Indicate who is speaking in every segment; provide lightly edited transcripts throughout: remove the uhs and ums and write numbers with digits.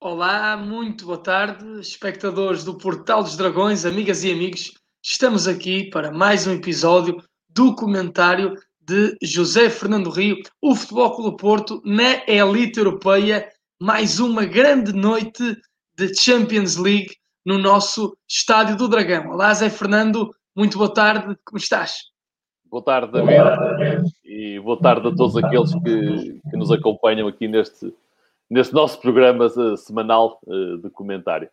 Speaker 1: Olá, muito boa tarde, espectadores do Portal dos Dragões, amigas e amigos. Estamos aqui para mais um episódio do comentário de José Fernando Rio, o Futebol Clube do Porto na elite europeia. Mais uma grande noite de Champions League no nosso Estádio do Dragão. Olá, Zé Fernando, muito boa tarde, como estás?
Speaker 2: Boa tarde, David, e boa tarde a todos aqueles que nos acompanham aqui neste nosso programa semanal de comentário.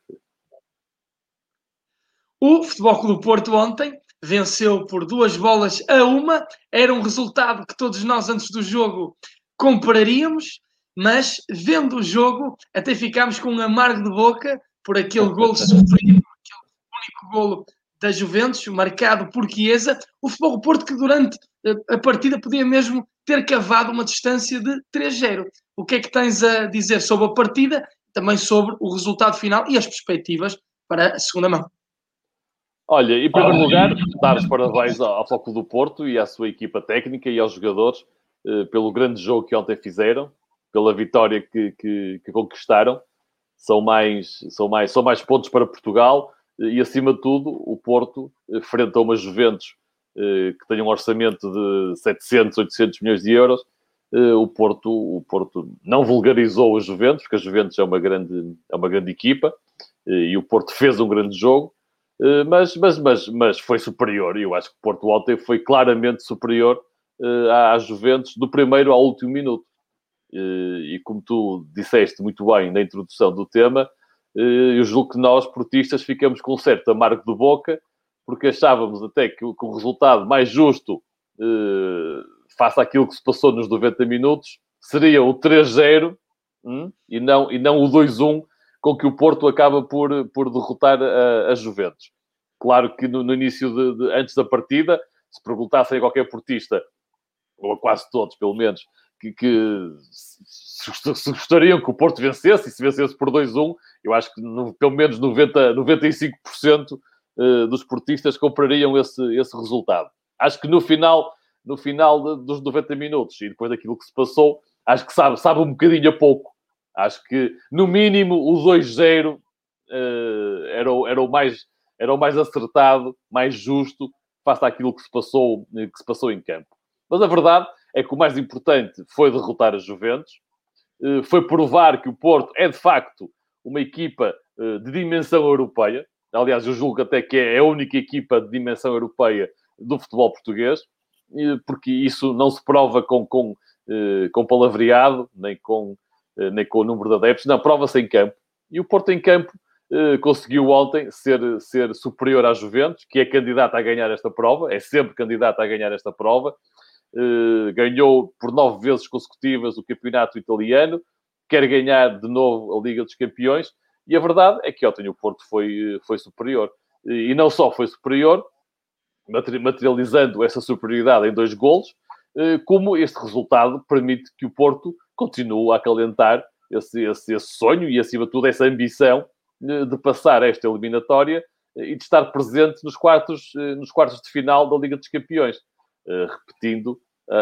Speaker 1: O Futebol Clube do Porto ontem venceu por 2-1. Era um resultado que todos nós, antes do jogo, compararíamos, mas vendo o jogo, até ficámos com um amargo de boca por aquele golo sofrido, aquele único golo da Juventus, marcado por Chiesa. O Futebol do Porto que durante a partida podia mesmo ter cavado uma distância de 3-0. O que é que tens a dizer sobre a partida, também sobre o resultado final e as perspectivas para a segunda mão?
Speaker 2: Olha, em primeiro lugar, dar os parabéns ao Futebol do Porto e à sua equipa técnica e aos jogadores pelo grande jogo que ontem fizeram, pela vitória que conquistaram. São mais pontos para Portugal e, acima de tudo, o Porto, frente a uma Juventus que tem um orçamento de 700, 800 milhões de euros, o Porto não vulgarizou a Juventus, porque a Juventus é uma grande equipa e o Porto fez um grande jogo. Mas foi superior. E eu acho que o Porto ontem foi claramente superior à Juventus do primeiro ao último minuto. E como tu disseste muito bem na introdução do tema, eu julgo que nós, portistas, ficamos com um certo amargo de boca, porque achávamos até que o resultado mais justo, face àquilo que se passou nos 90 minutos, seria o 3-0 e não o 2-1, com que o Porto acaba por derrotar a Juventus. Claro que no início, antes da partida, se perguntassem a qualquer portista, ou a quase todos, pelo menos, que se gostariam que o Porto vencesse, e se vencesse por 2-1, eu acho que pelo menos 95% dos portistas comprariam esse resultado. Acho que no final dos 90 minutos, e depois daquilo que se passou, acho que sabe um bocadinho a pouco. Acho que, no mínimo, o 2-0 era o mais acertado, mais justo, face àquilo que se passou em campo. Mas a verdade é que o mais importante foi derrotar a Juventus, foi provar que o Porto é, de facto, uma equipa de dimensão europeia. Aliás, eu julgo até que é a única equipa de dimensão europeia do futebol português, porque isso não se prova com palavreado, nem com o número de adeptos. Não, prova-se em campo. E o Porto em campo conseguiu ontem ser superior à Juventus, que é candidata a ganhar esta prova, é sempre candidata a ganhar esta prova. Ganhou por 9 vezes consecutivas o campeonato italiano, quer ganhar de novo a Liga dos Campeões, e a verdade é que ontem o Porto foi superior. E não só foi superior, materializando essa superioridade em 2 golos, como este resultado permite que o Porto continue a acalentar esse sonho e, acima de tudo, essa ambição de passar esta eliminatória e de estar presente nos quartos de final da Liga dos Campeões, repetindo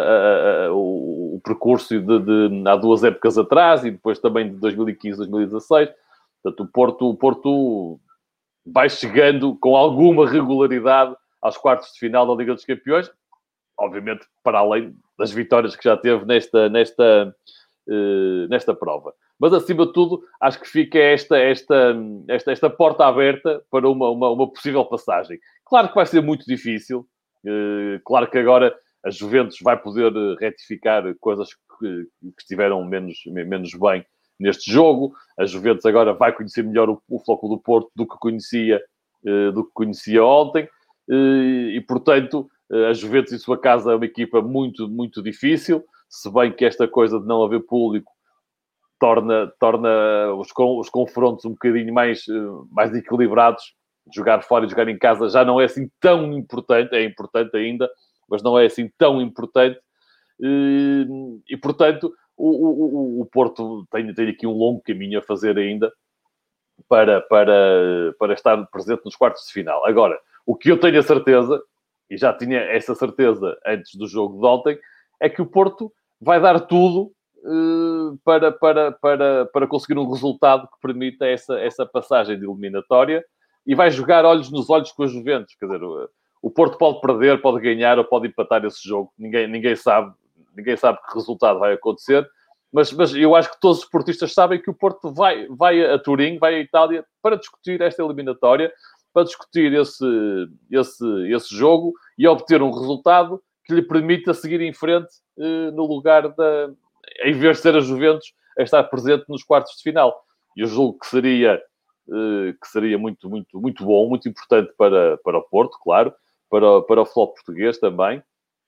Speaker 2: o percurso de há 2 épocas atrás e depois também de 2015, 2016. Portanto, o Porto vai chegando com alguma regularidade aos quartos de final da Liga dos Campeões, obviamente para além das vitórias que já teve nesta prova. Mas, acima de tudo, acho que fica esta porta aberta para uma possível passagem. Claro que vai ser muito difícil. Claro que agora a Juventus vai poder retificar coisas que estiveram menos bem neste jogo. A Juventus agora vai conhecer melhor o Futebol do Porto do que conhecia ontem. E, portanto, a Juventus em sua casa é uma equipa muito, muito difícil, se bem que esta coisa de não haver público torna os confrontos um bocadinho mais equilibrados. Jogar fora e jogar em casa já não é assim tão importante, é importante ainda, mas não é assim tão importante. E portanto, o Porto tem aqui um longo caminho a fazer ainda para estar presente nos quartos de final. Agora, o que eu tenho a certeza, e já tinha essa certeza antes do jogo de ontem, é que o Porto vai dar tudo para conseguir um resultado que permita essa passagem de eliminatória, e vai jogar olhos nos olhos com a Juventus. Quer dizer, o Porto pode perder, pode ganhar ou pode empatar esse jogo. Ninguém sabe que resultado vai acontecer. Mas eu acho que todos os esportistas sabem que o Porto vai a Turim, vai à Itália para discutir esta eliminatória, para discutir esse jogo e obter um resultado que lhe permita seguir em frente no lugar em vez de ser a Juventus a estar presente nos quartos de final. E eu julgo que seria muito, muito, muito bom, muito importante para o Porto, claro, para o futebol português também.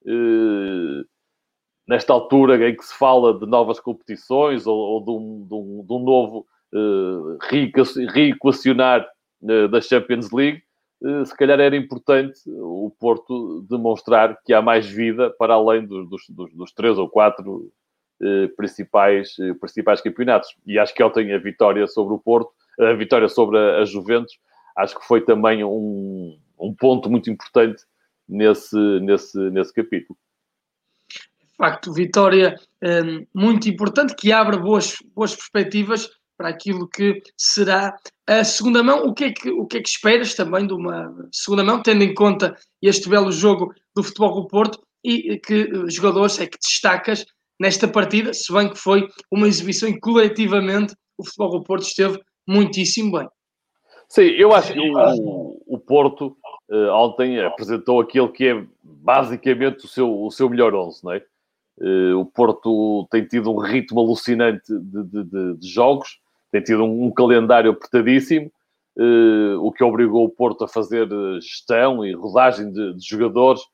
Speaker 2: Nesta altura em que se fala de novas competições ou de um novo reequacionar da Champions League, se calhar era importante o Porto demonstrar que há mais vida para além dos 3 ou 4 principais campeonatos. E acho que ontem a vitória sobre o Porto, a vitória sobre a Juventus, acho que foi também um ponto muito importante nesse capítulo.
Speaker 1: De facto, vitória muito importante, que abre boas perspectivas para aquilo que será a segunda mão. O que é que esperas também de uma segunda mão, tendo em conta este belo jogo do Futebol do Porto, e que jogadores é que destacas nesta partida, se bem que foi uma exibição em que coletivamente o Futebol do Porto esteve muitíssimo bem.
Speaker 2: Sim, eu acho que o Porto ontem apresentou aquilo que é basicamente o seu melhor 11, não é? O Porto tem tido um ritmo alucinante de jogos, tem tido um calendário apertadíssimo, o que obrigou o Porto a fazer gestão e rodagem de jogadores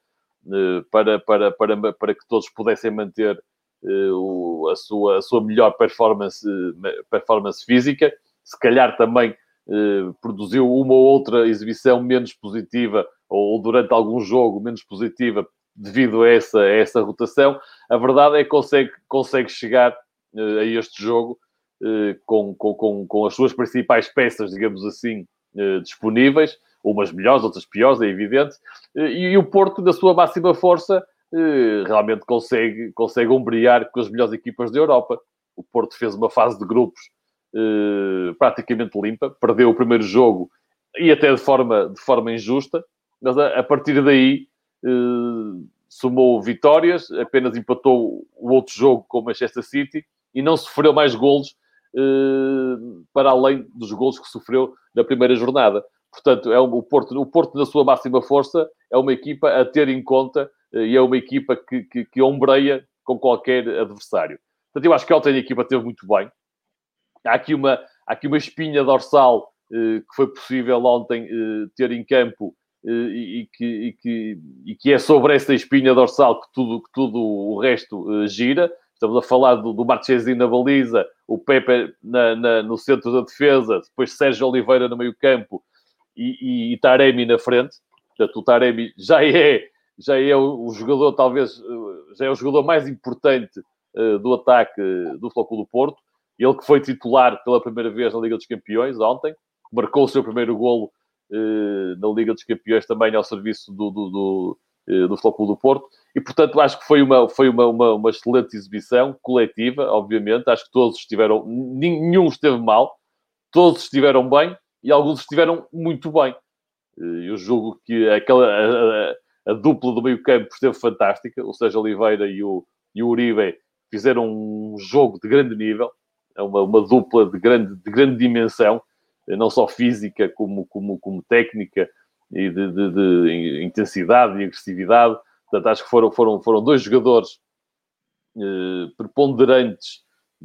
Speaker 2: para que todos pudessem manter a sua melhor performance física. Se calhar também produziu uma ou outra exibição menos positiva ou durante algum jogo menos positiva devido a essa rotação. A verdade é que consegue chegar a este jogo com as suas principais peças, digamos assim, disponíveis, umas melhores, outras piores, é evidente, e o Porto, na sua máxima força, realmente consegue ombrear com as melhores equipas da Europa. O Porto fez uma fase de grupos praticamente limpa, perdeu o primeiro jogo e até de forma injusta, mas a partir daí somou vitórias, apenas empatou o outro jogo com o Manchester City e não sofreu mais golos para além dos golos que sofreu na primeira jornada. Portanto, o Porto na sua máxima força é uma equipa a ter em conta e é uma equipa que ombreia com qualquer adversário. Portanto, eu acho que ontem a equipa esteve muito bem. Há aqui uma espinha dorsal que foi possível ontem ter em campo e que é sobre essa espinha dorsal que tudo o resto gira. Estamos a falar do Marchesi na baliza, o Pepe no centro da defesa, depois Sérgio Oliveira no meio campo e Taremi na frente. Portanto, o Taremi já é o jogador, talvez, já é o jogador mais importante do ataque do Futebol do Porto. Ele que foi titular pela primeira vez na Liga dos Campeões ontem, marcou o seu primeiro golo na Liga dos Campeões também ao serviço do Futebol do Porto. E, portanto, acho que foi uma excelente exibição coletiva, obviamente. Acho que todos estiveram... Nenhum esteve mal. Todos estiveram bem e alguns estiveram muito bem. Eu julgo que a dupla do meio campo esteve fantástica. O Sérgio Oliveira e o Uribe fizeram um jogo de grande nível. É uma dupla de grande dimensão, não só física como técnica e de intensidade e agressividade. Portanto, acho que foram dois jogadores preponderantes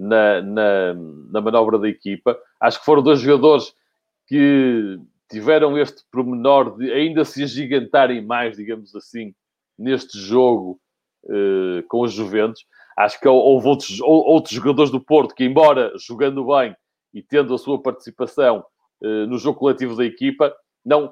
Speaker 2: na manobra da equipa. Acho que foram dois jogadores que tiveram este pormenor de ainda se agigantarem mais, digamos assim, neste jogo com os Juventus. Acho que houve outros jogadores do Porto que, embora jogando bem e tendo a sua participação no jogo coletivo da equipa, não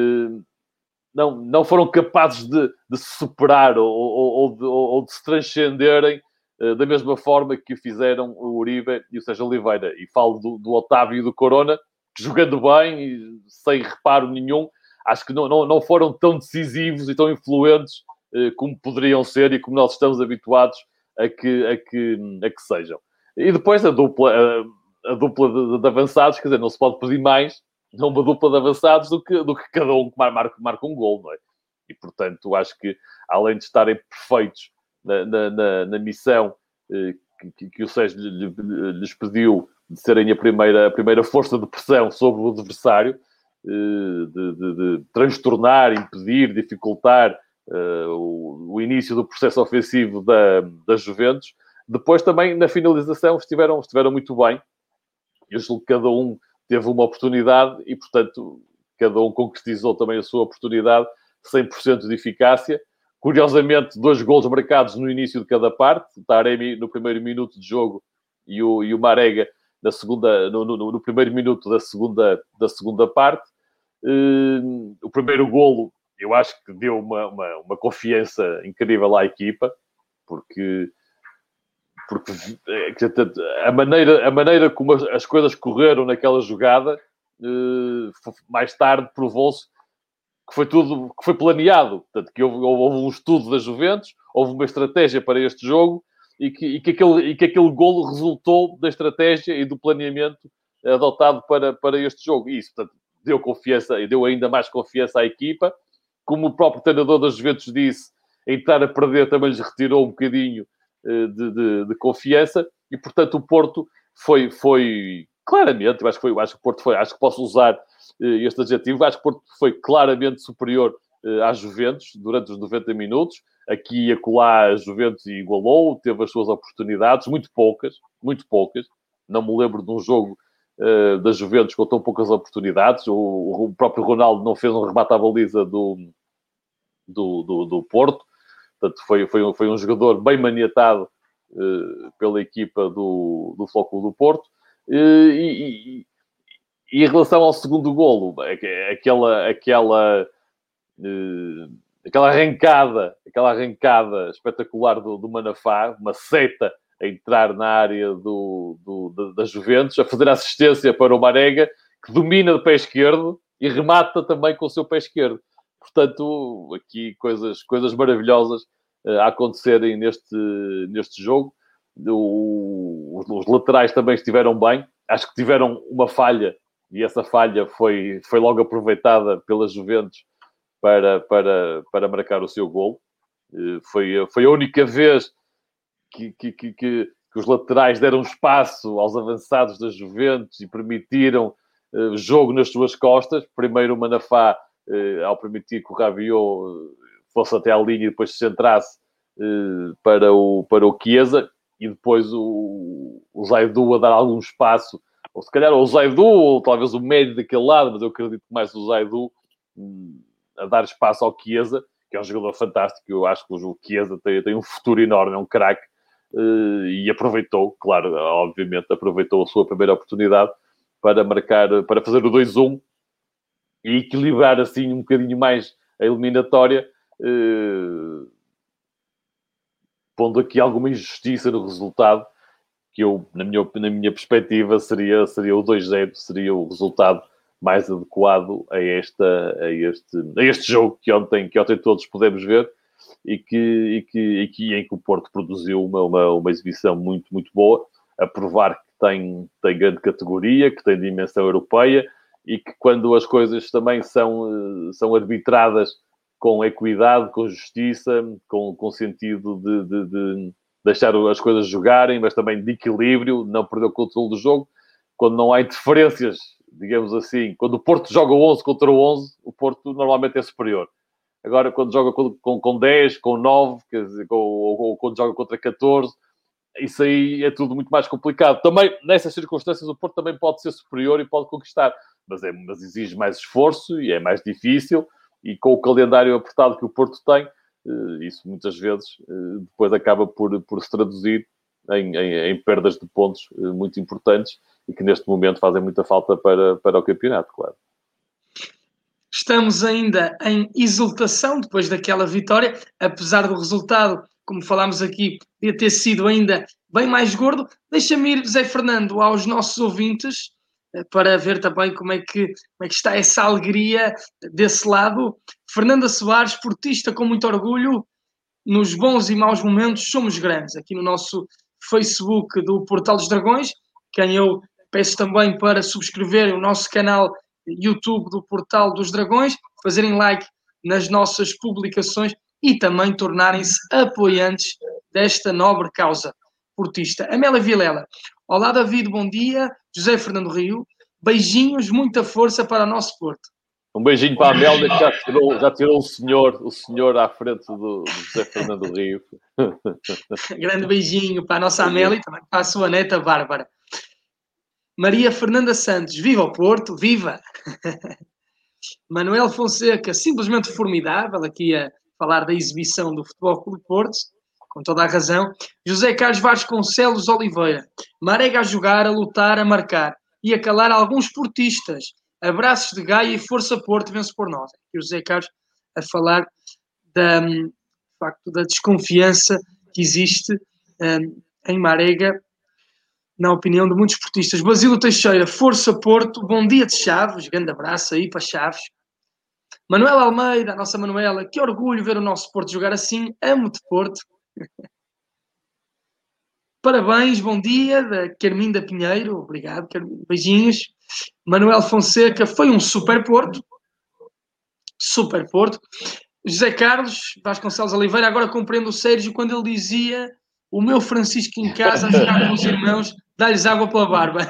Speaker 2: foram capazes de se superar ou de se transcenderem da mesma forma que fizeram o Uribe e o Sérgio Oliveira. E falo do Otávio e do Corona, que jogando bem e sem reparo nenhum, acho que não foram tão decisivos e tão influentes como poderiam ser e como nós estamos habituados a que sejam. E depois a dupla de avançados, quer dizer, não se pode pedir mais a uma dupla de avançados do que cada um que marca um gol, não é? E, portanto, acho que, além de estarem perfeitos na missão que o Sérgio lhes pediu de serem a primeira força de pressão sobre o adversário, de transtornar, impedir, dificultar o início do processo ofensivo da Juventus. Depois também, na finalização, estiveram muito bem. Eu julgo que cada um teve uma oportunidade e, portanto, cada um concretizou também a sua oportunidade 100% de eficácia. Curiosamente, 2 golos marcados no início de cada parte. O Taremi no primeiro minuto de jogo e o Marega no primeiro minuto da segunda parte. O primeiro golo, eu acho que deu uma confiança incrível à equipa, porque a maneira como as coisas correram naquela jogada, mais tarde provou-se que foi planeado. Portanto, que houve um estudo da Juventus, houve uma estratégia para este jogo e que aquele golo resultou da estratégia e do planeamento adotado para este jogo. E isso, portanto, deu confiança e deu ainda mais confiança à equipa. Como o próprio treinador da Juventus disse, entrar a perder também lhes retirou um bocadinho de confiança e, portanto, o Porto foi claramente, acho que o Porto foi, acho que posso usar este adjetivo, acho que o Porto foi claramente superior à Juventus durante os 90 minutos. Aqui e acolá a Juventus igualou, teve as suas oportunidades, muito poucas. Não me lembro de um jogo da Juventus com tão poucas oportunidades. O próprio Ronaldo não fez um remate à baliza do Porto. Portanto, foi um jogador bem maniatado pela equipa do Flóculo do Porto. E em relação ao segundo golo, aquela arrancada espetacular do Manafá, uma seta a entrar na área da Juventus, a fazer assistência para o Marega, que domina de pé esquerdo e remata também com o seu pé esquerdo. Portanto, aqui coisas maravilhosas a acontecerem neste jogo. Os laterais também estiveram bem. Acho que tiveram uma falha e essa falha foi logo aproveitada pela Juventus para marcar o seu gol. Foi a única vez que os laterais deram espaço aos avançados da Juventus e permitiram jogo nas suas costas. Primeiro o Manafá, ao permitir que o Rabiot fosse até à linha e depois se centrasse para o Chiesa, e depois o Zaidu a dar algum espaço, ou se calhar o Zaidu, ou talvez o médio daquele lado, mas eu acredito mais o Zaidu a dar espaço ao Chiesa, que é um jogador fantástico. Eu acho que o Chiesa tem um futuro enorme, é um craque, e aproveitou, claro, obviamente, aproveitou a sua primeira oportunidade para marcar, para fazer o 2-1 e equilibrar assim um bocadinho mais a eliminatória, pondo aqui alguma injustiça no resultado, que eu, na minha perspectiva, seria o 2-0, seria o resultado mais adequado a este jogo que ontem todos podemos ver e em que o Porto produziu uma exibição muito, muito boa, a provar que tem grande categoria, que tem dimensão europeia e que quando as coisas também são arbitradas com equidade, com justiça, com sentido de deixar as coisas jogarem, mas também de equilíbrio, não perder o controle do jogo, quando não há interferências, digamos assim, quando o Porto joga 11 contra 11, o Porto normalmente é superior. Agora, quando joga com 10, com 9, quer dizer, ou quando joga contra 14, isso aí é tudo muito mais complicado. Também, nessas circunstâncias, o Porto também pode ser superior e pode conquistar, mas exige mais esforço e é mais difícil, e com o calendário apertado que o Porto tem, isso muitas vezes depois acaba por se traduzir em perdas de pontos muito importantes e que neste momento fazem muita falta para o campeonato, claro.
Speaker 1: Estamos ainda em exultação depois daquela vitória, apesar do resultado, como falámos aqui, de ter sido ainda bem mais gordo. Deixa-me ir, Zé Fernando, aos nossos ouvintes, para ver também como é que está essa alegria desse lado. Fernanda Soares, portista com muito orgulho, nos bons e maus momentos somos grandes. Aqui no nosso Facebook do Portal dos Dragões, quem eu peço também para subscreverem o nosso canal YouTube do Portal dos Dragões, fazerem like nas nossas publicações e também tornarem-se apoiantes desta nobre causa portista. Amélia Vilela. Olá, David, bom dia. José Fernando Rio. Beijinhos, muita força para o nosso Porto.
Speaker 2: Um beijinho para a Amélia, que já tirou o senhor à frente do José Fernando Rio.
Speaker 1: Grande beijinho para a nossa Amélia e também para a sua neta Bárbara. Maria Fernanda Santos, viva o Porto, viva! Manuel Fonseca, simplesmente formidável, aqui a falar da exibição do Futebol Clube Porto, com toda a razão. José Carlos Vasconcelos Oliveira, Marega a jogar, a lutar, a marcar e a calar alguns portistas. Abraços de Gaia e força Porto, vence por nós. E o José Carlos a falar da desconfiança que existe em Marega, na opinião de muitos portistas. Basílio Teixeira, força Porto, bom dia de Chaves, grande abraço aí para Chaves. Manuela Almeida, a nossa Manuela, que orgulho ver o nosso Porto jogar assim, amo-te Porto. Parabéns, bom dia, da Carminda Pinheiro, obrigado, beijinhos. Manuel Fonseca, foi um super Porto. Super Porto. José Carlos Vasconcelos Oliveira, agora compreendo o Sérgio quando ele dizia o meu Francisco em casa a jogar com os irmãos, dá-lhes água pela barba.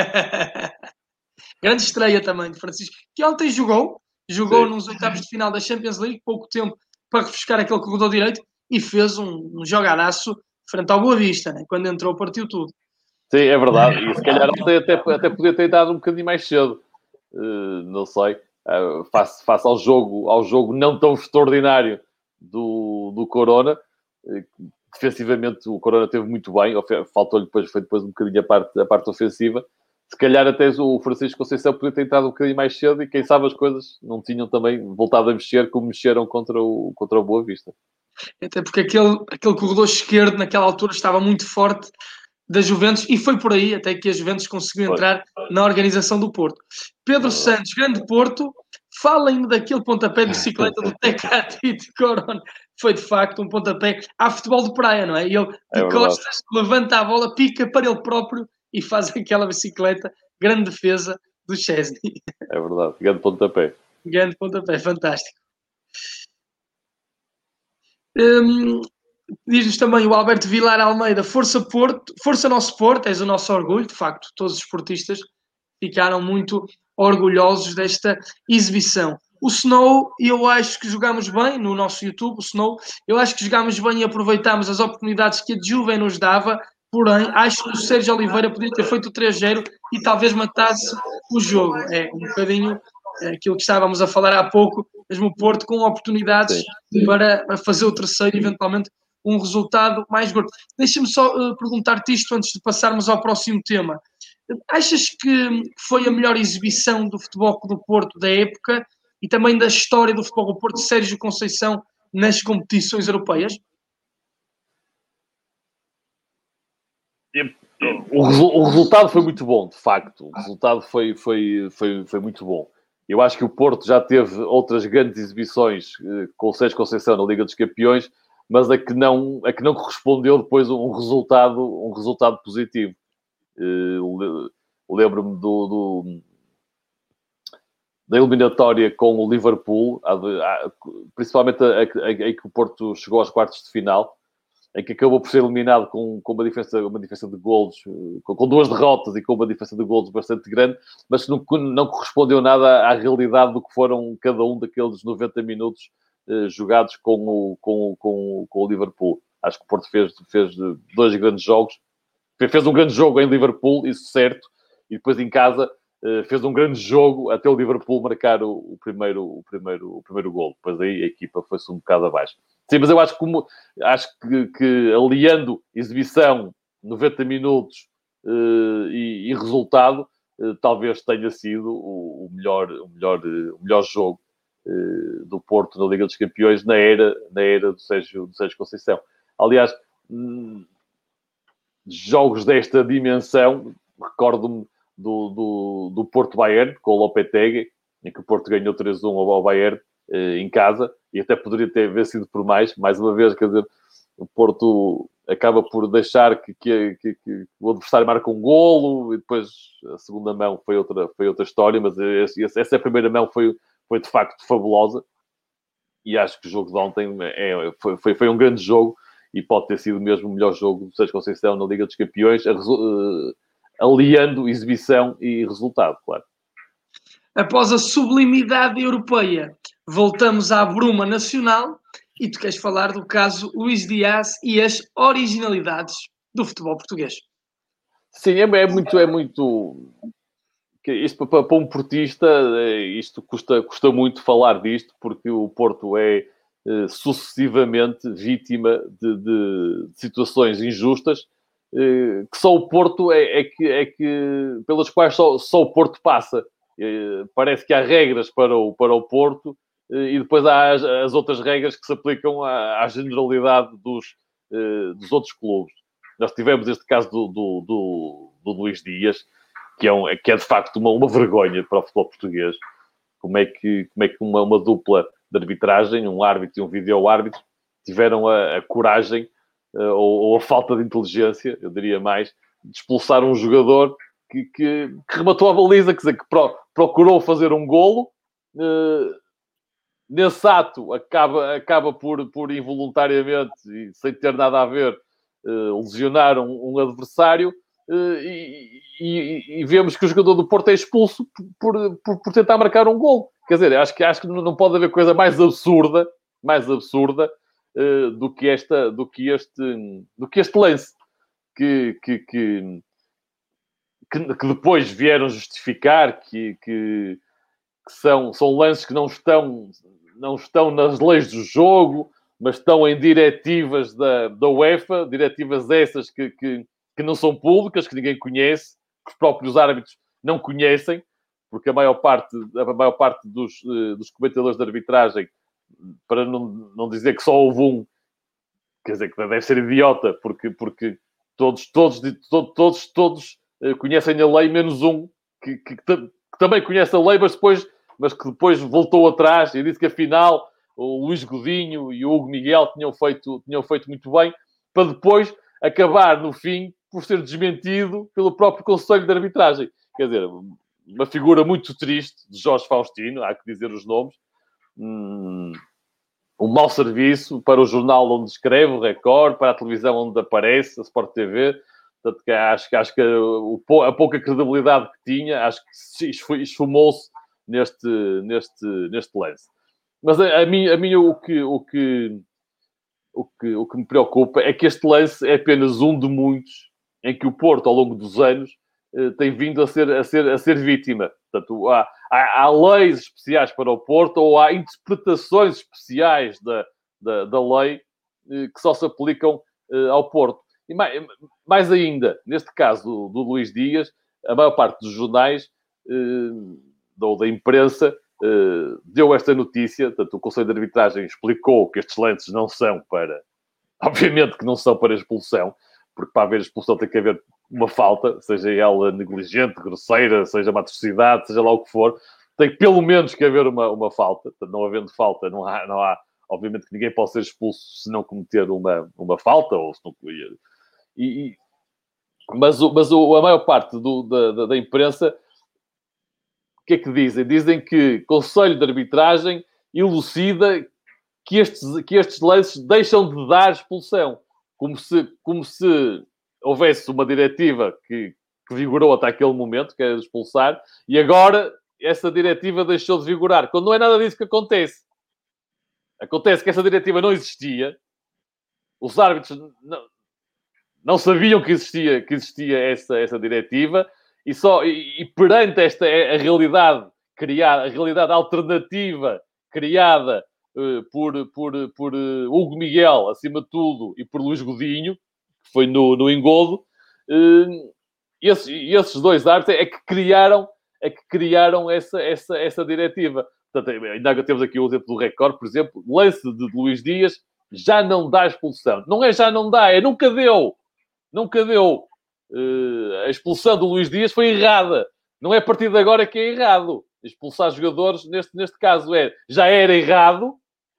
Speaker 1: Grande estreia também de Francisco, que ontem jogou nos oitavos de final da Champions League, pouco tempo para refrescar aquele corredor direito e fez um jogadaço frente ao Boa Vista, né? Quando entrou partiu tudo.
Speaker 2: Sim, é verdade, e se calhar até podia ter dado um bocadinho mais cedo, não sei, face ao jogo não tão extraordinário do Corona. Defensivamente o Corona teve muito bem, faltou-lhe depois um bocadinho a parte ofensiva. Se calhar até o Francisco Conceição podia ter entrado um bocadinho mais cedo e quem sabe as coisas não tinham também voltado a mexer como mexeram contra o Boa Vista.
Speaker 1: Até porque aquele corredor esquerdo naquela altura estava muito forte da Juventus e foi por aí até que a Juventus conseguiu entrar na organização do Porto. Pedro Santos, grande Porto, falem-me daquele pontapé de bicicleta do Tecati de Corona. Foi de facto um pontapé a futebol de praia, não é? E ele de costas levanta a bola, pica para ele próprio e faz aquela bicicleta. Grande defesa do Chesney.
Speaker 2: É verdade, grande pontapé.
Speaker 1: Grande pontapé, fantástico. Diz-nos também o Alberto Vilar Almeida, força Porto, força nosso Porto, és o nosso orgulho, de facto, todos os portistas ficaram muito orgulhosos desta exibição. O Snow, eu acho que jogámos bem no nosso YouTube, o Snow, eu acho que jogámos bem e aproveitámos as oportunidades que a Juve nos dava, porém, acho que o Sérgio Oliveira podia ter feito o 3-0 e talvez matasse o jogo. É um bocadinho aquilo que estávamos a falar há pouco, mesmo o Porto com oportunidades para fazer o terceiro, eventualmente um resultado mais gordo. Deixa-me só perguntar-te isto antes de passarmos ao próximo tema. Achas que foi a melhor exibição do Futebol do Porto da época e também da história do Futebol do Porto, Sérgio Conceição, nas competições europeias?
Speaker 2: O resultado foi muito bom, de facto. O resultado foi muito bom. Eu acho que o Porto já teve outras grandes exibições com o Sérgio Conceição na Liga dos Campeões, mas a que não correspondeu depois um resultado positivo. Lembro-me da eliminatória com o Liverpool, principalmente em que o Porto chegou aos quartos de final, em que acabou por ser eliminado com uma diferença de golos, com duas derrotas e com uma diferença de golos bastante grande, mas não correspondeu nada à realidade do que foram cada um daqueles 90 minutos jogados com o Liverpool. Acho que o Porto fez dois grandes jogos. Fez um grande jogo em Liverpool, isso certo, e depois em casa fez um grande jogo até o Liverpool marcar o primeiro golo. Depois aí a equipa foi-se um bocado abaixo. Sim, mas eu acho que aliando exibição, 90 minutos e resultado, talvez tenha sido o melhor jogo do Porto na Liga dos Campeões na era do Sérgio Conceição. Aliás, jogos desta dimensão, recordo-me do Porto Bayern, com o Lopetegui, em que o Porto ganhou 3-1 ao Bayern, em casa, e até poderia ter vencido por mais uma vez, quer dizer, o Porto acaba por deixar que o adversário marca um golo, e depois a segunda mão foi outra história, mas essa primeira mão foi de facto fabulosa, e acho que o jogo de ontem foi um grande jogo, e pode ter sido mesmo o melhor jogo do Sérgio Conceição na Liga dos Campeões, aliando exibição e resultado, claro.
Speaker 1: Após a sublimidade europeia, voltamos à bruma nacional e tu queres falar do caso Luís Diaz e as originalidades do futebol português.
Speaker 2: Sim, é muito... Isto, para um portista, isto custa muito falar disto, porque o Porto é sucessivamente vítima de situações injustas, que só o Porto pelas quais só o Porto passa. Parece que há regras para o Porto, e depois há as outras regras que se aplicam à generalidade dos outros clubes. Nós tivemos este caso do Luís Dias, que é de facto uma vergonha para o futebol português. Como é que uma dupla de arbitragem, um árbitro e um vídeo-árbitro, tiveram a coragem ou a falta de inteligência, eu diria mais, de expulsar um jogador que rematou a baliza, quer dizer, que procurou fazer um golo. Nesse ato, acaba por involuntariamente, e sem ter nada a ver, lesionar um adversário. E vemos que o jogador do Porto é expulso por tentar marcar um gol. Quer dizer, acho que não pode haver coisa mais absurda do que este lance que depois vieram justificar que são lances que não estão nas leis do jogo, mas estão em diretivas da UEFA, diretivas essas que não são públicas, que ninguém conhece, que os próprios árbitros não conhecem, porque a maior parte dos comentadores de arbitragem, para não dizer que só houve um, quer dizer, que deve ser idiota, porque todos conhecem a lei, menos um, que também conhece a lei, mas que depois voltou atrás e disse que afinal o Luís Godinho e o Hugo Miguel tinham feito muito bem, para depois acabar no fim por ser desmentido pelo próprio Conselho de Arbitragem. Quer dizer, uma figura muito triste de Jorge Faustino, há que dizer os nomes. Um mau serviço para o jornal onde escreve, o Record, para a televisão onde aparece, a Sport TV. Portanto, acho que a pouca credibilidade que tinha, acho que esfumou-se neste lance. Mas a mim o que me preocupa é que este lance é apenas um de muitos em que o Porto, ao longo dos anos, tem vindo a ser vítima. Portanto, há leis especiais para o Porto, ou há interpretações especiais da lei que só se aplicam ao Porto. E mais ainda, neste caso do Luís Dias, a maior parte dos jornais ou da imprensa deu esta notícia. Portanto, o Conselho de Arbitragem explicou que estes lances não são para... Obviamente que não são para expulsão, porque para haver expulsão tem que haver uma falta, seja ela negligente, grosseira, seja uma atrocidade, seja lá o que for, tem pelo menos que haver uma falta. Portanto, não havendo falta, não há obviamente que ninguém pode ser expulso se não cometer uma falta, ou se não... Mas a maior parte da imprensa, o que é que dizem? Dizem que o Conselho de Arbitragem elucida que estes lances deixam de dar expulsão. Como se houvesse uma diretiva que vigorou até aquele momento, que era de expulsar, e agora essa diretiva deixou de vigorar. Quando não é nada disso que acontece. Acontece que essa diretiva não existia. Os árbitros não sabiam que existia essa diretiva, e perante a realidade criada, a realidade alternativa criada por Hugo Miguel, acima de tudo, e por Luís Godinho, que foi no engodo, esses dois árbitros é que criaram essa diretiva. Portanto, ainda temos aqui o exemplo do Record, por exemplo, lance de Luís Dias, já não dá expulsão. Não é já não dá, é nunca deu. Nunca deu. A expulsão do Luís Dias foi errada. Não é a partir de agora que é errado. Expulsar jogadores, neste caso, já era errado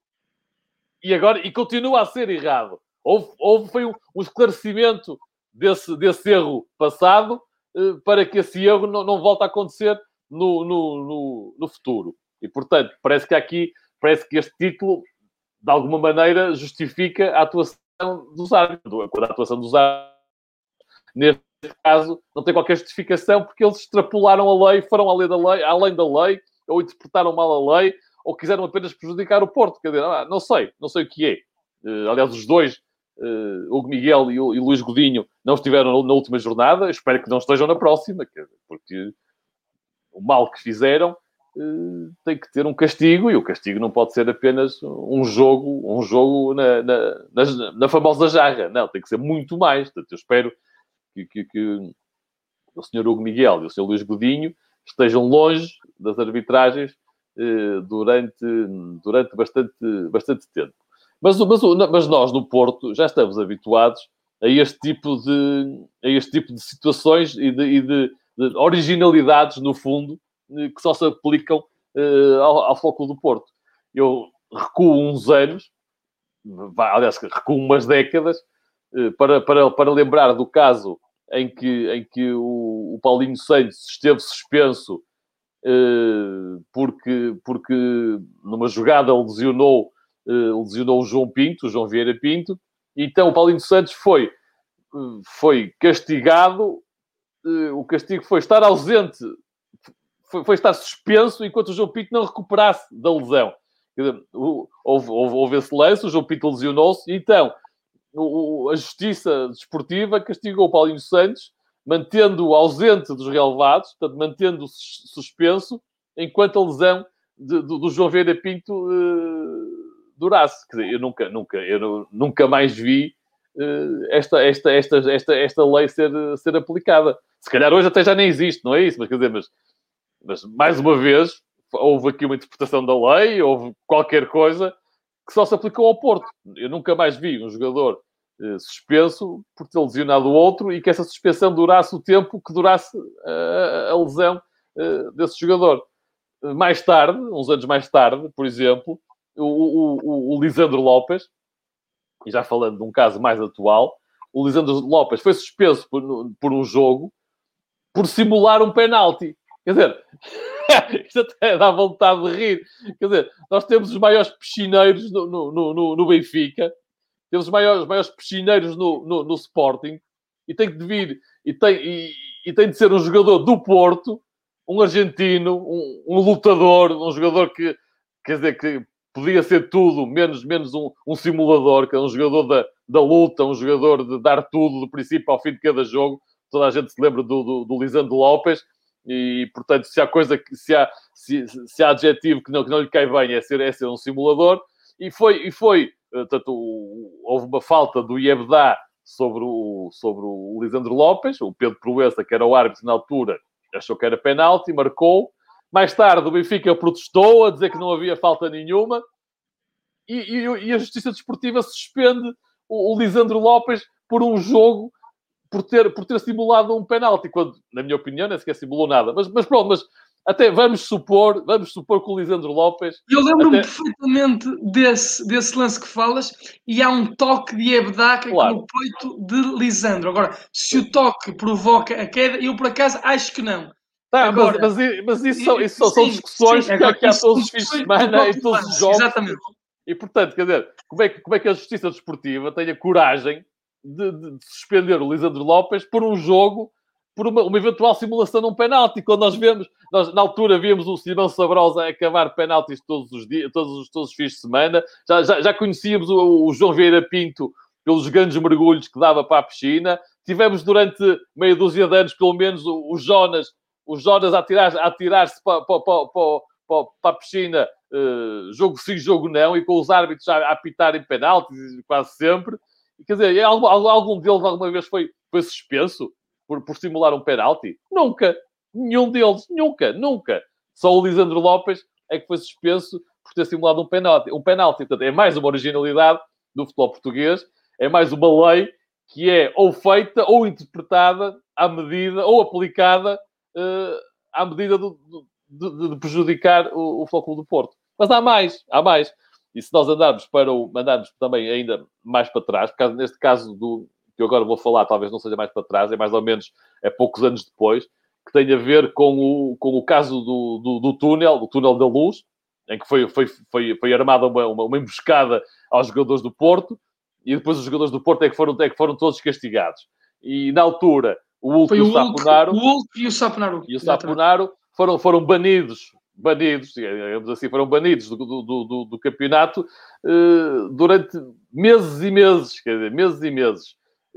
Speaker 2: e continua a ser errado. Foi um esclarecimento desse erro passado para que esse erro não volte a acontecer no futuro. E, portanto, parece que este título, de alguma maneira, justifica a atuação dos árbitros. Quando a atuação dos árbitros, neste caso, não tem qualquer justificação porque eles extrapolaram a lei, foram além da lei, ou interpretaram mal a lei, ou quiseram apenas prejudicar o Porto. Quer dizer, não sei o que é. Aliás, os dois, Hugo Miguel e Luís Godinho, não estiveram na última jornada. Espero que não estejam na próxima, porque o mal que fizeram tem que ter um castigo, e o castigo não pode ser apenas um jogo na famosa jarra. Não, tem que ser muito mais. Portanto, eu espero que o Sr. Hugo Miguel e o Sr. Luís Godinho estejam longe das arbitragens durante bastante tempo. Mas nós, no Porto, já estamos habituados a este tipo de situações e de originalidades, no fundo, que só se aplicam ao Futebol Clube do Porto. Eu recuo uns anos, aliás, recuo umas décadas, para lembrar do caso em que o Paulinho Santos esteve suspenso porque numa jogada ele lesionou o João Vieira Pinto, e então o Paulinho Santos foi castigado. O castigo foi estar ausente, foi estar suspenso enquanto o João Pinto não recuperasse da lesão. Quer dizer, houve esse lance, o João Pinto lesionou-se, e então a Justiça Desportiva castigou o Paulinho Santos, mantendo-o ausente dos relevados, portanto, mantendo-o suspenso, enquanto a lesão do João Vieira Pinto durasse. Quer dizer, eu nunca mais vi esta lei ser aplicada. Se calhar hoje até já nem existe, não é isso? Mas quer dizer, mas mais uma vez, houve aqui uma interpretação da lei, houve qualquer coisa que só se aplicou ao Porto. Eu nunca mais vi um jogador suspenso por ter lesionado o outro e que essa suspensão durasse o tempo que durasse a lesão desse jogador. Mais tarde, uns anos mais tarde, por exemplo, o Lisandro Lopes, e já falando de um caso mais atual, o Lisandro Lopes foi suspenso por um jogo por simular um penalti. Quer dizer, isto até dá vontade de rir. Quer dizer, nós temos os maiores piscineiros no Benfica, temos os maiores piscineiros no Sporting, e tem de vir, e tem de ser um jogador do Porto, um argentino, um lutador, um jogador que, quer dizer, que podia ser tudo, menos um simulador, que é um jogador da luta, um jogador de dar tudo, do princípio ao fim de cada jogo. Toda a gente se lembra do Lisandro Lopes, e, portanto, se há adjetivo que não lhe cai bem, é ser um simulador. E portanto, houve uma falta do Iebda sobre o Lisandro Lopes. O Pedro Proença, que era o árbitro na altura, achou que era penalti, marcou. Mais tarde, o Benfica protestou a dizer que não havia falta nenhuma, e a Justiça Desportiva suspende o Lisandro Lopes por um jogo, por ter simulado um penalti, quando, na minha opinião, nem sequer simulou nada. Mas pronto, até vamos supor que o Lisandro Lopes...
Speaker 1: Eu lembro-me perfeitamente desse lance que falas, e há um toque de Ebdaca no peito de Lisandro. Agora, se o toque provoca a queda, eu por acaso acho que não.
Speaker 2: Agora, mas isso são discussões que há todos os fins de semana e todos os jogos.
Speaker 1: Exatamente.
Speaker 2: E, portanto, quer dizer, como é que a Justiça Desportiva tem a coragem de suspender o Lisandro Lopes por um jogo, por uma eventual simulação de um penalti, quando nós na altura víamos o Simão Sabrosa acabar penaltis todos os dias, todos os fins de semana, já conhecíamos o João Vieira Pinto pelos grandes mergulhos que dava para a piscina, tivemos durante meia dúzia de anos, pelo menos, o Jonas a atirar-se para a piscina, jogo sim, jogo não, e com os árbitros a apitarem penaltis quase sempre. Quer dizer, algum deles alguma vez foi suspenso por simular um penalti? Nunca. Nenhum deles. Nunca. Só o Lisandro Lopes é que foi suspenso por ter simulado um penalti. Portanto, é mais uma originalidade do futebol português. É mais uma lei que é ou feita ou interpretada à medida, ou aplicada à medida de prejudicar o Futebol Clube do Porto. Mas há mais. E se nós andarmos também ainda mais para trás, porque neste caso que eu agora vou falar, talvez não seja mais para trás, é mais ou menos poucos anos depois, que tem a ver com o caso do túnel da luz, em que foi armada uma emboscada aos jogadores do Porto, e depois os jogadores do Porto é que foram todos castigados. E na altura, o Hulk e o Saponaro...
Speaker 1: O Hulk e o Saponaro.
Speaker 2: E o Saponaro foram banidos, digamos assim, foram banidos do campeonato durante meses e meses, quer dizer, meses e meses.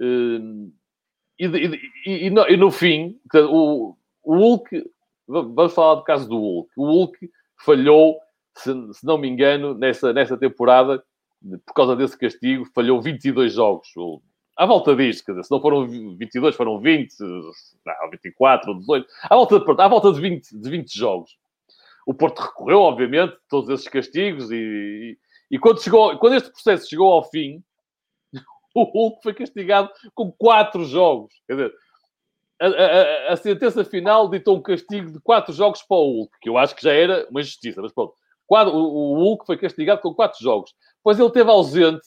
Speaker 2: E no fim, o Hulk, vamos falar do caso do Hulk. O Hulk falhou, se não me engano, nessa temporada, por causa desse castigo, falhou 22 jogos. À volta disto, quer dizer, se não foram 22, foram 20, não, 24 ou 18, à volta de 20 jogos. O Porto recorreu, obviamente, a todos esses castigos e quando este processo chegou ao fim, o Hulk foi castigado com 4 jogos. Quer dizer, a sentença final ditou um castigo de 4 jogos para o Hulk, que eu acho que já era uma injustiça, mas pronto. O Hulk foi castigado com 4 jogos. Pois ele esteve ausente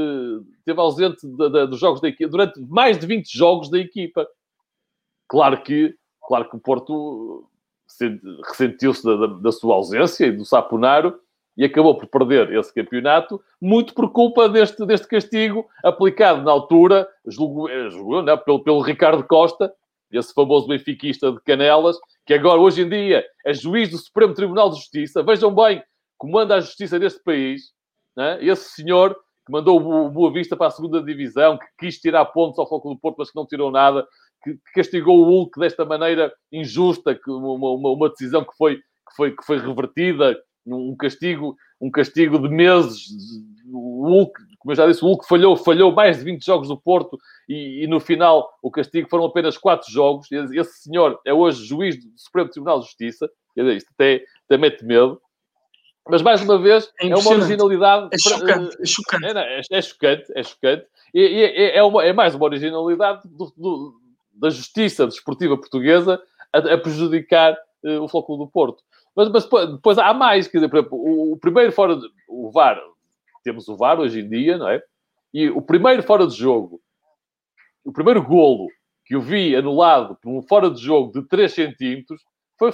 Speaker 2: dos jogos da equipa durante mais de 20 jogos da equipa. Claro que o Porto ressentiu-se da sua ausência e do Saponaro e acabou por perder esse campeonato, muito por culpa deste castigo aplicado na altura, julgo, né, pelo Ricardo Costa, esse famoso benfiquista de Canelas, que agora, hoje em dia, é juiz do Supremo Tribunal de Justiça. Vejam bem, comanda a justiça deste país, né? Esse senhor que mandou o Boa Vista para a segunda divisão, que quis tirar pontos ao Futebol Clube do Porto, mas que não tirou nada, que castigou o Hulk desta maneira injusta, uma decisão que foi revertida, um castigo de meses. O Hulk, como eu já disse, o Hulk falhou mais de 20 jogos do Porto e no final o castigo foram apenas 4 jogos. Esse senhor é hoje juiz do Supremo Tribunal de Justiça. Quer dizer, isto até mete medo. Mas, mais uma vez, é uma originalidade...
Speaker 1: É chocante.
Speaker 2: É chocante. E é mais uma originalidade da justiça desportiva portuguesa a prejudicar o Futebol Clube do Porto. Mas depois há mais. Quer dizer, por exemplo, o primeiro fora... O VAR... Temos o VAR hoje em dia, não é? E o primeiro fora de jogo, o primeiro golo que eu vi anulado por um fora de jogo de 3 centímetros, foi...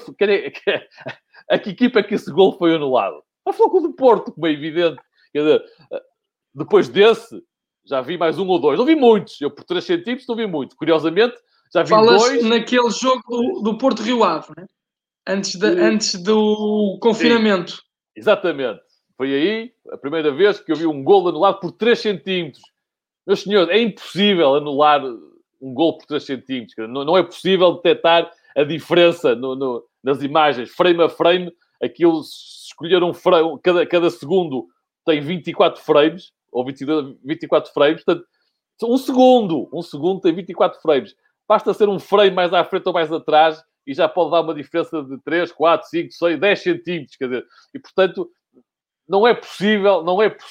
Speaker 2: A que equipa é que esse golo foi anulado? A Futebol Clube do Porto, como é evidente. Quer dizer, depois desse, já vi mais 1 ou 2. Não vi muitos. Eu, por 3 centímetros, não vi muitos. Curiosamente, já vi 2.
Speaker 1: Falas naquele jogo do Porto Rio Ave, né? Antes do confinamento. Sim.
Speaker 2: Exatamente. Foi aí a primeira vez que eu vi um golo anulado por 3 centímetros. Meus senhores, é impossível anular um golo por 3 centímetros. Não é possível detectar a diferença nas imagens, frame a frame. Aquilo, escolher um frame, cada segundo tem 24 frames, ou 24 frames. Portanto, um segundo tem 24 frames. Basta ser um frame mais à frente ou mais atrás e já pode dar uma diferença de 3, 4, 5, 6, 10 centímetros. Quer dizer, e, portanto, não é possível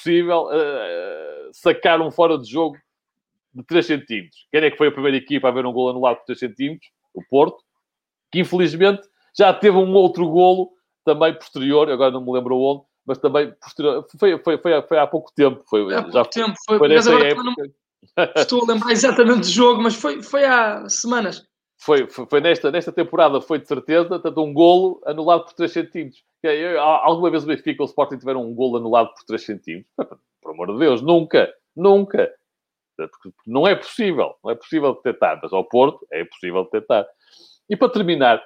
Speaker 2: sacar um fora de jogo de 3 centímetros. Quem é que foi a primeira equipa a ver um golo anulado por 3 centímetros? O Porto, que infelizmente já teve um outro golo também posterior, agora não me lembro onde, mas também posterior. Foi há pouco tempo. Foi nessa época.
Speaker 1: Não estou a lembrar exatamente do jogo, mas foi há semanas.
Speaker 2: Foi nesta temporada, foi de certeza, tanto um golo anulado por 3 centímetros. Alguma vez o Benfica ou o Sporting tiveram um golo anulado por 3 centímetros? Por amor de Deus, nunca. Porque não é possível detectar, mas ao Porto é possível detectar. E para terminar,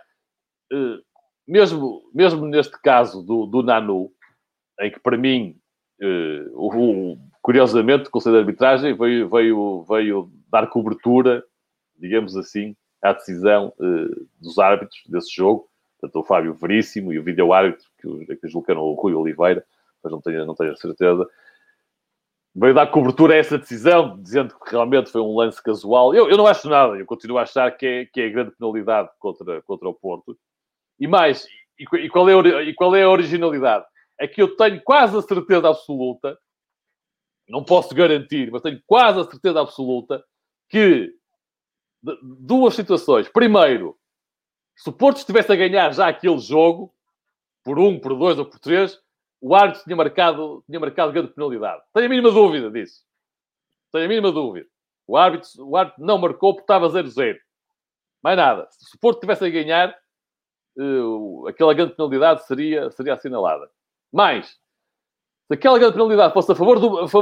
Speaker 2: mesmo neste caso do Nanu, em que para mim, curiosamente, o Conselho de Arbitragem veio dar cobertura, digamos assim, à decisão dos árbitros desse jogo, tanto o Fábio Veríssimo e o vídeo-árbitro, que julgo que era o Rui Oliveira, mas não tenho a certeza, veio dar cobertura a essa decisão, dizendo que realmente foi um lance casual. Eu não acho nada, eu continuo a achar que é grande penalidade contra o Porto. E mais, e qual é a originalidade? É que eu tenho quase a certeza absoluta, não posso garantir, mas tenho quase a certeza absoluta que duas situações. Primeiro, se o Porto estivesse a ganhar já aquele jogo, por 1, por 2 ou por 3, o árbitro tinha marcado grande penalidade. Tenho a mínima dúvida disso. Tenho a mínima dúvida. O árbitro não marcou porque estava 0-0. Mais nada. Se o Porto tivesse a ganhar, aquela grande penalidade seria assinalada. Mas, se aquela grande penalidade fosse a favor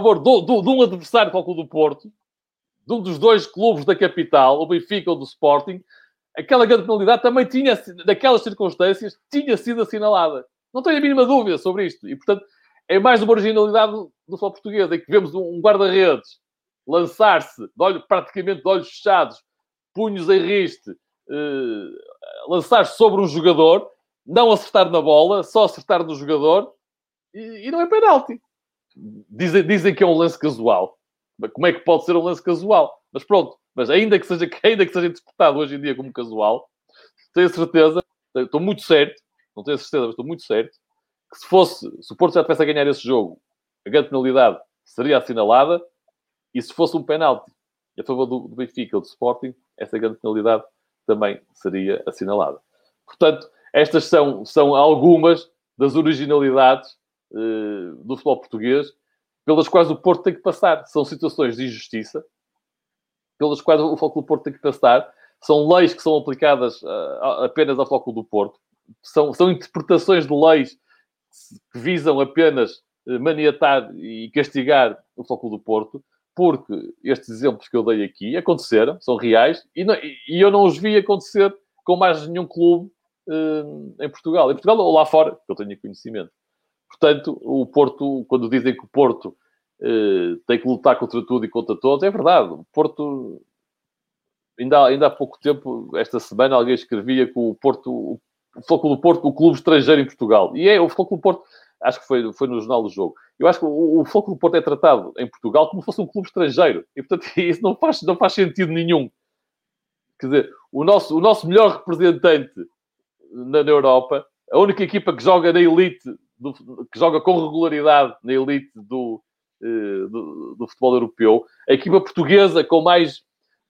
Speaker 2: de um adversário do Clube do Porto, de um dos dois clubes da capital, o Benfica ou do Sporting, aquela grande penalidade também tinha, naquelas circunstâncias, tinha sido assinalada. Não tenho a mínima dúvida sobre isto. E, portanto, é mais uma originalidade do futebol português, em que vemos um guarda-redes lançar-se, praticamente de olhos fechados, punhos em riste, lançar-se sobre um jogador, não acertar na bola, só acertar no jogador, e não é penalti. Dizem que é um lance casual. Como é que pode ser um lance casual? Mas pronto, mas ainda que seja interpretado hoje em dia como casual, tenho certeza, estou muito certo, não tenho certeza, mas estou muito certo, que se o Porto já tivesse a ganhar esse jogo, a grande penalidade seria assinalada, e se fosse um penalti a favor do Benfica ou do Sporting, essa grande penalidade também seria assinalada. Portanto, estas são algumas das originalidades do futebol português pelas quais o Porto tem que passar. São situações de injustiça pelas quais o Futebol Clube do Porto tem que passar. São leis que são aplicadas apenas ao Futebol Clube do Porto. São interpretações de leis que visam apenas maniatar e castigar o Futebol Clube do Porto, porque estes exemplos que eu dei aqui aconteceram, são reais, e eu não os vi acontecer com mais nenhum clube em Portugal. Em Portugal ou lá fora, que eu tenho conhecimento. Portanto, o Porto, quando dizem que o Porto tem que lutar contra tudo e contra todos, é verdade. O Porto, ainda há pouco tempo, esta semana, alguém escrevia que o Futebol Clube do Porto, o clube estrangeiro em Portugal. E o Futebol Clube do Porto, acho que foi no Jornal do Jogo. Eu acho que o Futebol Clube do Porto é tratado em Portugal como se fosse um clube estrangeiro. E, portanto, isso não faz sentido nenhum. Quer dizer, o nosso melhor representante na Europa, a única equipa que joga na elite, que joga com regularidade na elite do futebol europeu, a equipa portuguesa com mais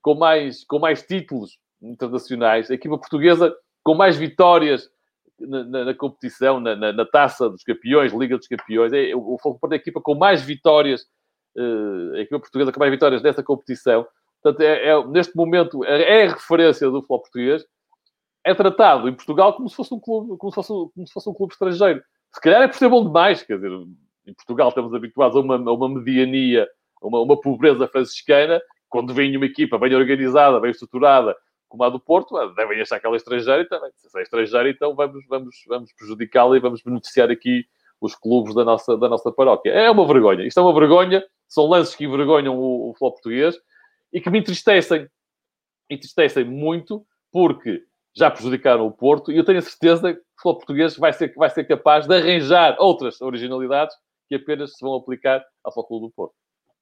Speaker 2: títulos internacionais, a equipa portuguesa com mais vitórias na competição, na Taça dos Campeões, Liga dos Campeões, o Futebol Porto é a equipa com mais vitórias, a equipa portuguesa com mais vitórias nessa competição. Portanto, neste momento, é a referência do futebol português. É tratado em Portugal como se fosse um clube, como se fosse um clube estrangeiro. Se calhar é por ser bom demais, quer dizer, em Portugal estamos habituados a uma mediania, a uma pobreza franciscana. Quando vem uma equipa bem organizada, bem estruturada, como a do Porto, devem achar que ela é estrangeira e também. Se é estrangeira, então vamos prejudicá-la e vamos beneficiar aqui os clubes da nossa paróquia. É uma vergonha. Isto é uma vergonha. São lances que envergonham o futebol português e que me entristecem. Entristecem muito porque já prejudicaram o Porto e eu tenho a certeza que o futebol português vai ser capaz de arranjar outras originalidades que apenas se vão aplicar ao Futebol Clube do Porto.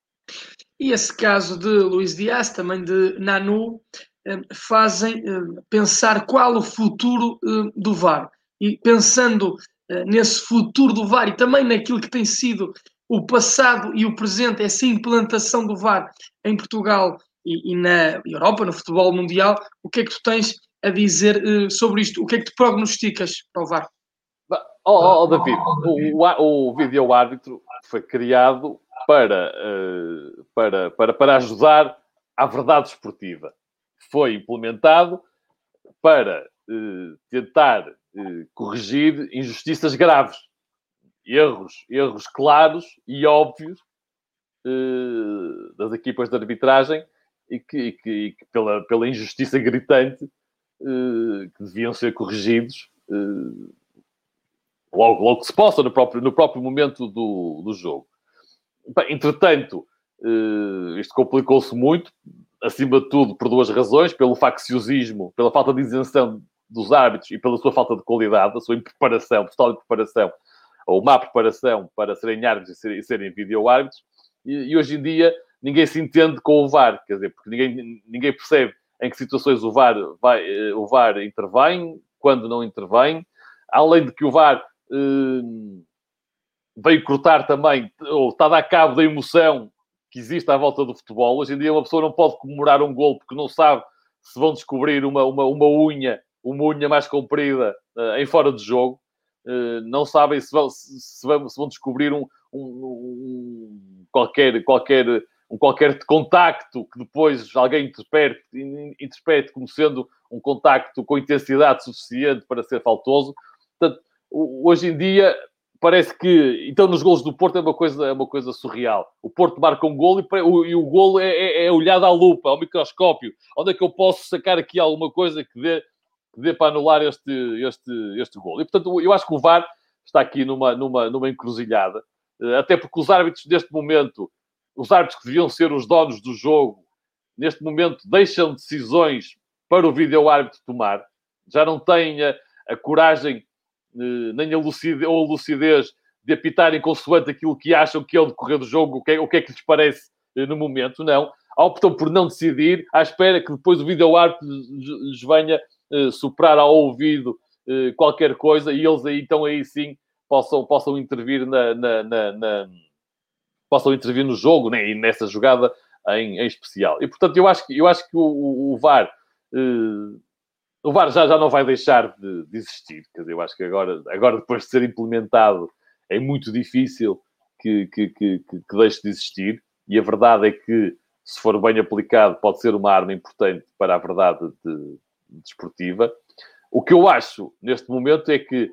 Speaker 1: E esse caso de Luís Dias, também de Nanu, fazem pensar qual o futuro do VAR. E pensando nesse futuro do VAR e também naquilo que tem sido o passado e o presente, essa implantação do VAR em Portugal e na Europa, no futebol mundial, o que é que tu tens a dizer sobre isto? O que é que tu prognosticas para o VAR?
Speaker 2: David, o vídeo-árbitro foi criado para ajudar à verdade esportiva. Foi implementado para tentar corrigir injustiças graves, erros claros e óbvios das equipas de arbitragem e que pela injustiça gritante que deviam ser corrigidos logo que se possa, no próprio momento do jogo. Bem, entretanto, isto complicou-se muito, acima de tudo, por duas razões: pelo facciosismo, pela falta de isenção dos árbitros e pela sua falta de qualidade, a sua impreparação, total impreparação, ou má preparação para serem árbitros e serem vídeo-árbitros. E hoje em dia ninguém se entende com o VAR, quer dizer, porque ninguém percebe em que situações o VAR intervém, quando não intervém, além de que o VAR veio cortar também, ou está a dar cabo da emoção que existe à volta do futebol. Hoje em dia uma pessoa não pode comemorar um gol porque não sabe se vão descobrir uma unha mais comprida em fora de jogo. não sabem se vão descobrir qualquer contacto que depois alguém interprete como sendo um contacto com intensidade suficiente para ser faltoso. Portanto, hoje em dia parece que... Então, nos golos do Porto é uma coisa surreal. O Porto marca um golo e o golo é olhado à lupa, ao microscópio. Onde é que eu posso sacar aqui alguma coisa que dê para anular este golo? E, portanto, eu acho que o VAR está aqui numa encruzilhada. Até porque os árbitros, neste momento, os árbitros que deviam ser os donos do jogo, neste momento deixam decisões para o vídeo-árbitro tomar. Já não têm a coragem, nem a lucidez de apitarem consoante aquilo que acham que é o decorrer do jogo, o que é que lhes parece no momento. Não. Optam por não decidir, à espera que depois o vídeo-árbitro lhes venha soprar ao ouvido qualquer coisa e eles então aí sim possam intervir possam intervir no jogo, né? E nessa jogada em especial. E, portanto, eu acho que o VAR... o VAR já não vai deixar de existir. Quer dizer, eu acho que agora depois de ser implementado, é muito difícil que deixe de existir. E a verdade é que, se for bem aplicado, pode ser uma arma importante para a verdade desportiva. O que eu acho, neste momento, é que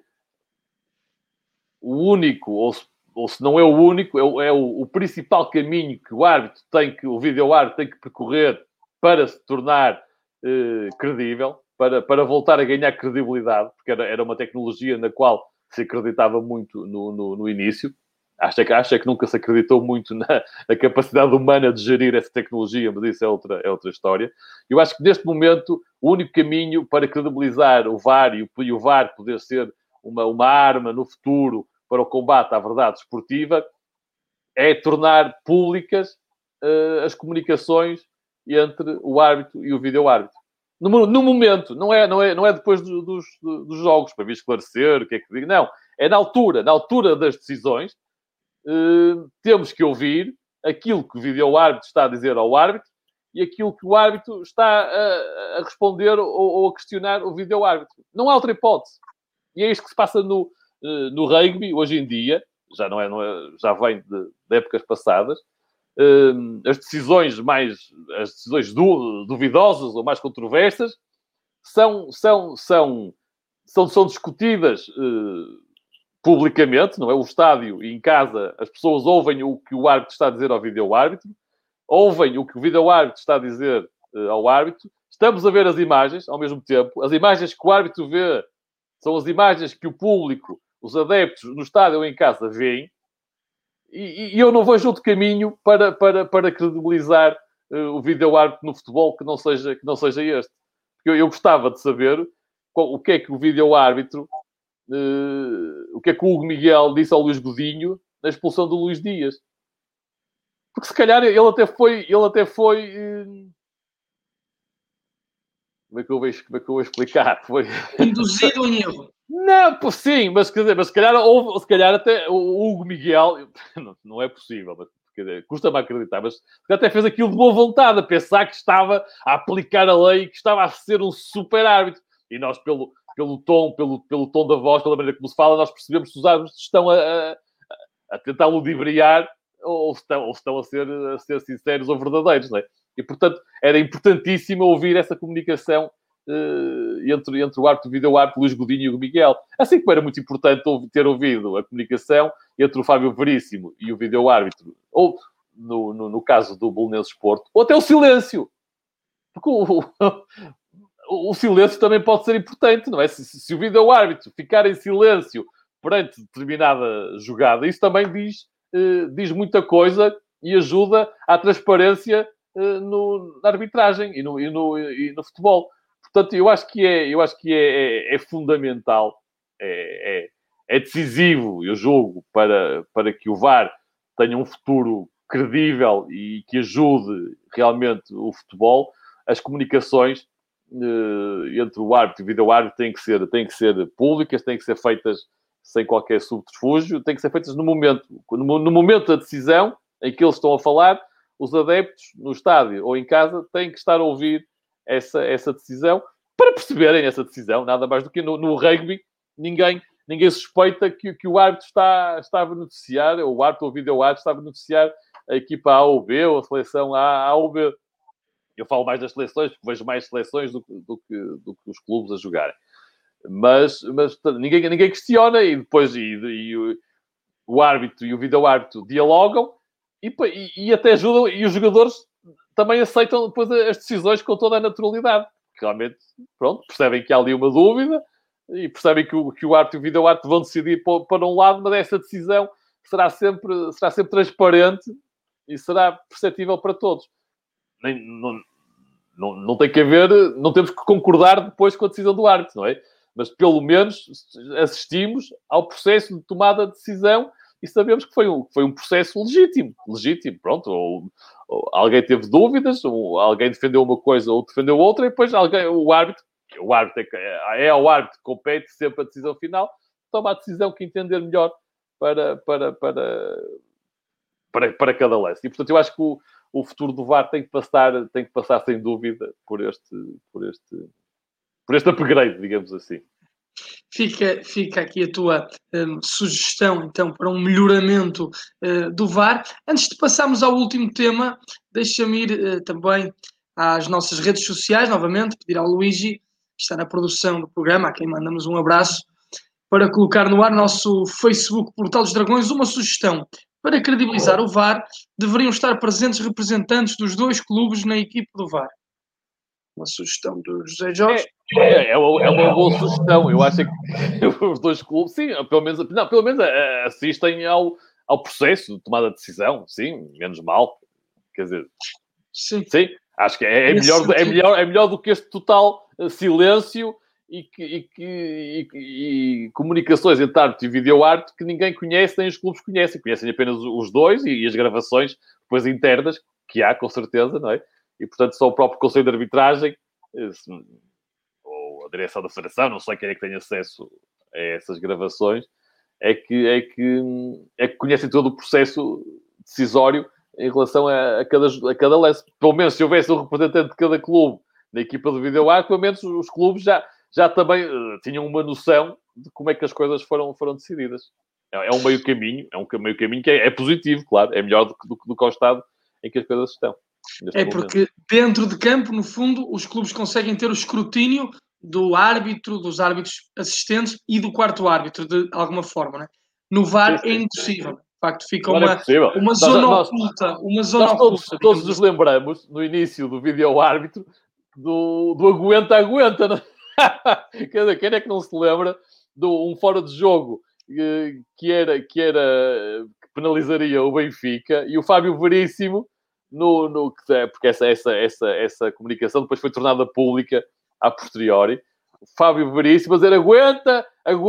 Speaker 2: o único, ou se não é o único, é o principal caminho que o vídeo-árbitro tem que percorrer para se tornar credível, para voltar a ganhar credibilidade, porque era uma tecnologia na qual se acreditava muito no início. Acho que nunca se acreditou muito na capacidade humana de gerir essa tecnologia, mas isso é outra história. Eu acho que, neste momento, o único caminho para credibilizar o VAR e o VAR poder ser uma arma no futuro para o combate à verdade esportiva é tornar públicas as comunicações entre o árbitro e o vídeo-árbitro. No momento, não é depois dos jogos, para vir esclarecer o que é que digo. Não, é na altura das decisões. Temos que ouvir aquilo que o vídeo-árbitro está a dizer ao árbitro e aquilo que o árbitro está a responder ou a questionar o vídeo-árbitro. Não há outra hipótese. E é isto que se passa no rugby, hoje em dia. Já vem de épocas passadas. As decisões duvidosas ou mais controversas são discutidas publicamente, não é? O estádio e em casa, as pessoas ouvem o que o árbitro está a dizer ao vídeo-árbitro, ouvem o que o vídeo-árbitro está a dizer ao árbitro. Estamos a ver as imagens ao mesmo tempo. As imagens que o árbitro vê são as imagens que o público, os adeptos no estádio ou em casa veem. E eu não vejo outro caminho para credibilizar o vídeo-árbitro no futebol que não seja este. Porque eu gostava de saber o que é que o vídeo-árbitro, o que é que o Hugo Miguel disse ao Luís Godinho na expulsão do Luís Dias. Porque se calhar ele até foi como é que eu vou explicar? Foi
Speaker 1: induzido em erro.
Speaker 2: Não, sim, mas se calhar até o Hugo Miguel, não é possível, mas custa-me acreditar, mas até fez aquilo de boa vontade, a pensar que estava a aplicar a lei, que estava a ser um super árbitro. E nós, pelo tom da voz, pela maneira como se fala, nós percebemos se os árbitros estão a tentar ludibriar ou estão a ser sinceros ou verdadeiros, não é? E, portanto, era importantíssimo ouvir essa comunicação entre o árbitro e o vídeo-árbitro, Luís Godinho e o Miguel. Assim como era muito importante ter ouvido a comunicação entre o Fábio Veríssimo e o vídeo-árbitro, ou, no caso do Belenenses Porto, ou até o silêncio. Porque o silêncio também pode ser importante, não é? Se o vídeo-árbitro ficar em silêncio perante determinada jogada, isso também diz muita coisa e ajuda à transparência na arbitragem e no futebol. Portanto, eu acho que é fundamental, é decisivo, eu julgo, para que o VAR tenha um futuro credível e que ajude realmente o futebol. As comunicações entre o árbitro e o vídeo-árbitro têm que ser públicas, têm que ser feitas sem qualquer subterfúgio, têm que ser feitas no momento da decisão em que eles estão a falar. Os adeptos no estádio ou em casa têm que estar a ouvir essa decisão para perceberem essa decisão. Nada mais do que no rugby, ninguém ninguém suspeita que o árbitro está a beneficiar, ou o árbitro ou o vídeo-árbitro está a beneficiar a equipa A ou B, ou a seleção A ou B. Eu falo mais das seleções, porque vejo mais seleções do que os clubes a jogarem. Mas ninguém questiona, e depois o árbitro e o vídeo-árbitro dialogam e até ajudam, e os jogadores também aceitam depois as decisões com toda a naturalidade. Realmente, pronto, percebem que há ali uma dúvida e percebem que o árbitro e o vídeo-árbitro vão decidir para um lado, mas essa decisão será sempre transparente e será perceptível para todos. Não tem que haver, não temos que concordar depois com a decisão do árbitro, não é? Mas pelo menos assistimos ao processo de tomada de decisão e sabemos que foi um processo legítimo, pronto. Ou alguém teve dúvidas, ou alguém defendeu uma coisa ou defendeu outra, e depois o árbitro é ao árbitro que compete sempre a decisão final, toma a decisão que entender melhor para cada lance. E, portanto, eu acho que o futuro do VAR tem que passar sem dúvida por este upgrade, digamos assim.
Speaker 1: Fica aqui a tua sugestão, então, para um melhoramento do VAR. Antes de passarmos ao último tema, deixa-me ir também às nossas redes sociais, novamente, pedir ao Luigi, que está na produção do programa, a quem mandamos um abraço, para colocar no ar nosso Facebook Portal dos Dragões uma sugestão. Para credibilizar o VAR, deveriam estar presentes representantes dos dois clubes na equipe do VAR. Uma sugestão do José Jorge.
Speaker 2: É uma boa sugestão. Eu acho que os dois clubes, sim, pelo menos assistem ao processo de tomada de decisão. Sim, menos mal. Quer dizer, sim, acho que é melhor do que este total silêncio e comunicações entre árbitro e vídeo-árbitro que ninguém conhece, nem os clubes conhecem. Conhecem apenas os dois e as gravações depois internas, que há, com certeza, não é? E, portanto, só o próprio Conselho de Arbitragem ou a direção da Federação, não sei quem é que tem acesso a essas gravações, é que conhecem todo o processo decisório em relação a cada lance. Pelo menos, se houvesse um representante de cada clube na equipa do vídeo-árbitro, pelo menos os clubes já também tinham uma noção de como é que as coisas foram decididas. É um meio caminho, que é positivo, claro, é melhor do que o estado em que as coisas estão.
Speaker 1: Porque dentro de campo, no fundo, os clubes conseguem ter o escrutínio do árbitro, dos árbitros assistentes e do quarto árbitro, de alguma forma, né? No VAR sim. É impossível. De facto, fica uma zona oculta.
Speaker 2: Todos nos lembramos, no início do vídeo-árbitro, do aguenta-aguenta, não? Quer dizer, quem é que não se lembra de um fora de jogo que penalizaria o Benfica e o Fábio Veríssimo porque essa comunicação depois foi tornada pública a posteriori. O Fábio Veríssimo a dizer aguenta,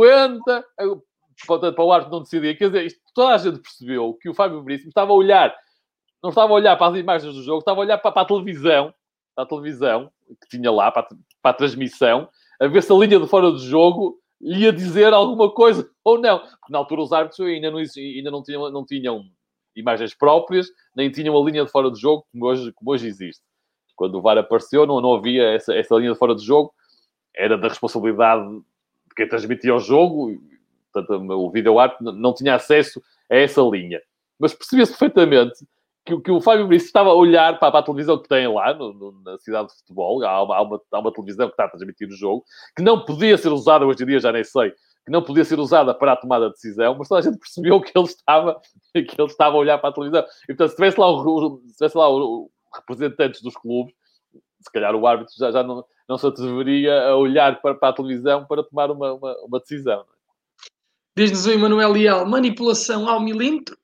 Speaker 2: para o árbitro não decidir. Quer dizer, toda a gente percebeu que o Fábio Veríssimo estava a olhar, não estava a olhar para as imagens do jogo, estava a olhar para a televisão, que tinha lá, para a transmissão, a ver se a linha de fora do jogo lhe ia dizer alguma coisa ou não. Porque na altura os árbitros ainda não tinham imagens próprias, nem tinham a linha de fora do jogo como hoje existe. Quando o VAR apareceu, não havia essa linha de fora do jogo, era da responsabilidade de quem transmitia o jogo, portanto, o vídeo-árbitro não tinha acesso a essa linha. Mas percebia-se perfeitamente que o Fábio Veríssimo estava a olhar para a televisão que tem lá, na cidade de futebol, há uma televisão que está a transmitir o jogo, que não podia ser usada, hoje em dia já nem sei, que não podia ser usada para a tomada de decisão, mas toda a gente percebeu que ele estava a olhar para a televisão. E, portanto, se tivesse lá os representantes dos clubes, se calhar o árbitro já não se atreveria a olhar para a televisão para tomar uma decisão.
Speaker 1: Diz-nos o Emanuel Leal, manipulação ao milímetro.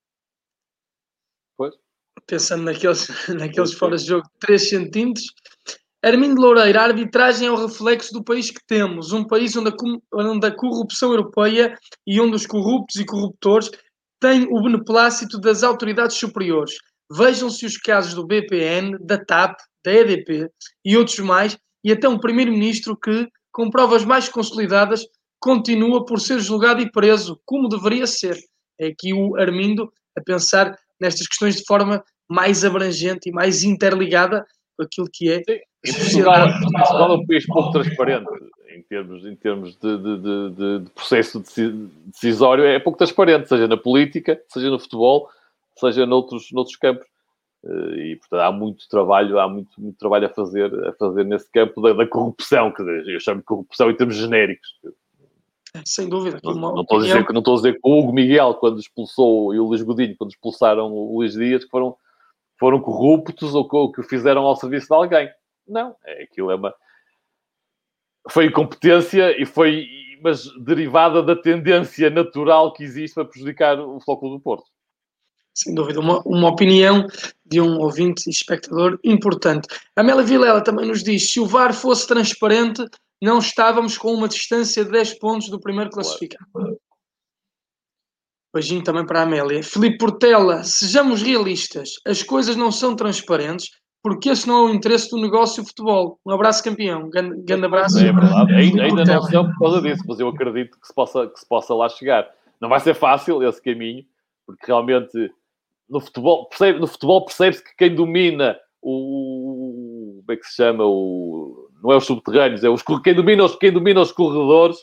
Speaker 2: Pois.
Speaker 1: Pensando naqueles fora de jogo de 3 centímetros. Armindo Loureiro, a arbitragem é o reflexo do país que temos. Um país onde a corrupção europeia e onde os corruptos e corruptores têm o beneplácito das autoridades superiores. Vejam-se os casos do BPN, da TAP, da EDP e outros mais, e até um primeiro-ministro que, com provas mais consolidadas, continua por ser julgado e preso, como deveria ser. É aqui o Armindo a pensar nestas questões de forma mais abrangente e mais interligada com aquilo que é.
Speaker 2: Sim. Em Portugal é um país pouco transparente em termos de processo decisório, é pouco transparente, seja na política, seja no futebol, seja noutros campos. E, portanto, há muito trabalho a fazer nesse campo da corrupção, quer dizer, eu chamo de corrupção em termos genéricos.
Speaker 1: Sem dúvida.
Speaker 2: Não estou a dizer que o Hugo Miguel, quando expulsou, e o Luís Godinho, quando expulsaram o Luís Dias, que foram corruptos ou que o fizeram ao serviço de alguém. Não, aquilo foi incompetência mas derivada da tendência natural que existe para prejudicar o Futebol Clube do Porto.
Speaker 1: Sem dúvida, uma opinião de um ouvinte e espectador importante. A Amélia Vilela também nos diz: se o VAR fosse transparente, não estávamos com uma distância de 10 pontos do primeiro classificado. Claro. Beijinho também para a Amélia. Filipe Portela: sejamos realistas, as coisas não são transparentes, porque esse não é o interesse do negócio do futebol. Um abraço, campeão. Grande abraço.
Speaker 2: É verdade, ainda não são por causa disso, mas eu acredito que se possa lá chegar. Não vai ser fácil esse caminho, porque realmente no futebol percebe-se que quem domina como é que se chama? Não é os subterrâneos, quem domina os corredores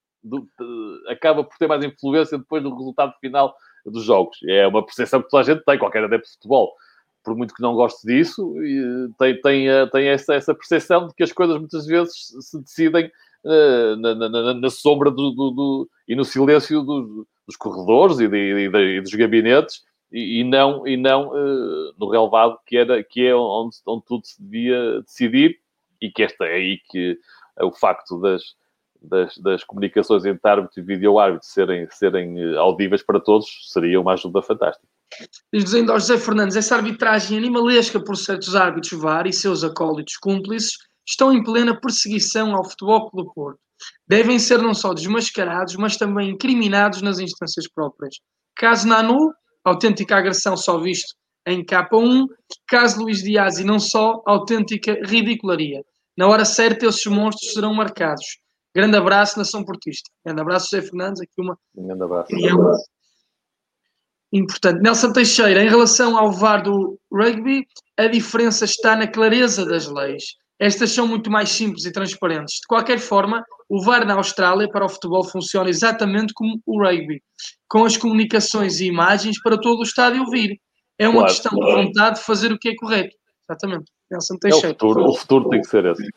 Speaker 2: acaba por ter mais influência depois no resultado final dos jogos. É uma percepção que toda a gente tem, qualquer adepto de futebol, por muito que não goste disso, tem essa percepção de que as coisas muitas vezes se decidem na sombra e no silêncio dos corredores e dos gabinetes, e não no relevado que é onde tudo se devia decidir, e que que o facto das comunicações entre árbitro e vídeo-árbitro serem audíveis para todos seria uma ajuda fantástica.
Speaker 1: Diz ainda ao José Fernandes: essa arbitragem animalesca por certos árbitros VAR e seus acólitos cúmplices estão em plena perseguição ao Futebol Clube do Porto. Devem ser não só desmascarados, mas também incriminados nas instâncias próprias. Caso Nanu, autêntica agressão só visto em K1, caso Luís Dias e não só, autêntica ridicularia. Na hora certa, esses monstros serão marcados. Grande abraço, Nação Portista. Grande abraço, José Fernandes. Aqui
Speaker 2: um grande abraço.
Speaker 1: Importante. Nelson Teixeira: em relação ao VAR do rugby, a diferença está na clareza das leis. Estas são muito mais simples e transparentes. De qualquer forma, o VAR na Austrália para o futebol funciona exatamente como o rugby, com as comunicações e imagens para todo o estádio ouvir. É uma questão de vontade de fazer o que é correto. Exatamente. Nelson Teixeira.
Speaker 2: O futuro tem que ser esse.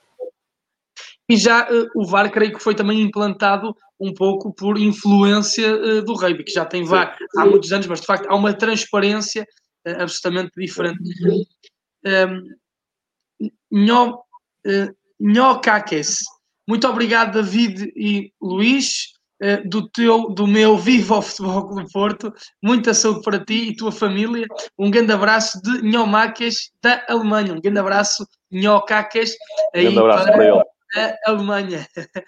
Speaker 1: E já o VAR, creio que foi também implantado um pouco por influência do rugby, que já tem VAR há muitos anos, mas de facto há uma transparência absolutamente diferente. Nhocakes: muito obrigado, David e Luís, do meu Viva ao Futebol Clube do Porto. Muita saúde para ti e tua família. Um grande abraço de Nhocakes da Alemanha. Um grande abraço, Nhocakes,
Speaker 2: aí um grande abraço para ele.
Speaker 1: A Alemanha.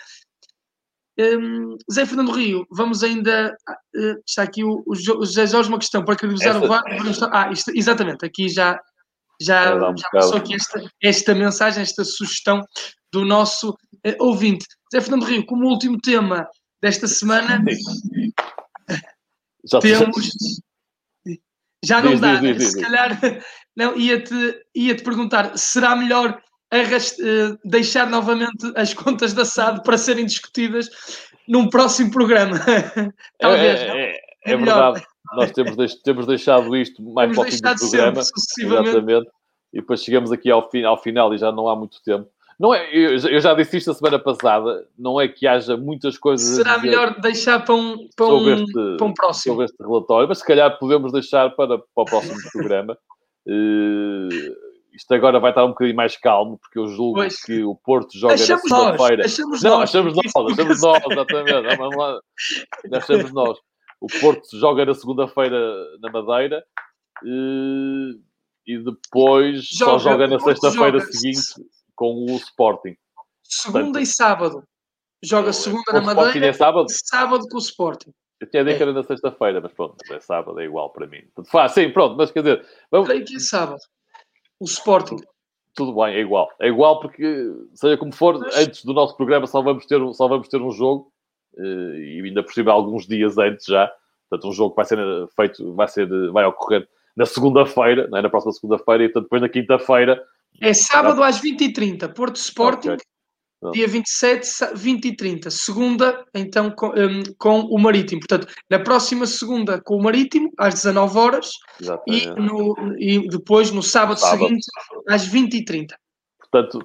Speaker 1: Zé Fernando Rio, vamos ainda. Está aqui o José Jorge, uma questão para credibilizar o VAR. Exatamente, aqui já passou aqui esta mensagem, esta sugestão do nosso ouvinte. Zé Fernando Rio, como último tema desta semana, temos. Já não dá, se calhar. Não, ia-te perguntar: será melhor deixar novamente as contas da SAD para serem discutidas num próximo programa? Talvez, não?
Speaker 2: É verdade. Nós temos deixado isto mais para o fim do programa. Exatamente. E depois chegamos aqui ao final e já não há muito tempo. Não é, eu já disse isto a semana passada, não é que haja muitas coisas.
Speaker 1: Será melhor deixar para um próximo.
Speaker 2: Sobre este relatório, mas se calhar podemos deixar para o próximo programa. Isto agora vai estar um bocadinho mais calmo, porque eu julgo que o Porto joga na segunda-feira. Achamos nós, exatamente. Vamos lá. Achamos nós. O Porto joga na segunda-feira na Madeira e depois só joga na sexta-feira seguinte com o Sporting.
Speaker 1: Segunda e sábado. Joga segunda na Madeira,
Speaker 2: é sábado
Speaker 1: com o Sporting.
Speaker 2: Eu tinha dito que era na sexta-feira, mas pronto, é sábado, é igual para mim. Sim, pronto, mas quer dizer...
Speaker 1: Creio que é sábado. O Sporting.
Speaker 2: Tudo bem, é igual. É igual porque, seja como for, antes do nosso programa só vamos ter um jogo, e ainda por cima alguns dias antes já. Portanto, um jogo que vai ser feito, vai ocorrer na segunda-feira, não é? Na próxima segunda-feira, e portanto, depois na quinta-feira...
Speaker 1: É sábado às 20h30, Porto Sporting. Okay. Dia 27, 20 e 30. Segunda, então, com o Marítimo. Portanto, na próxima segunda com o Marítimo, às 19 horas. E depois, no sábado seguinte, às 20 e 30.
Speaker 2: Portanto,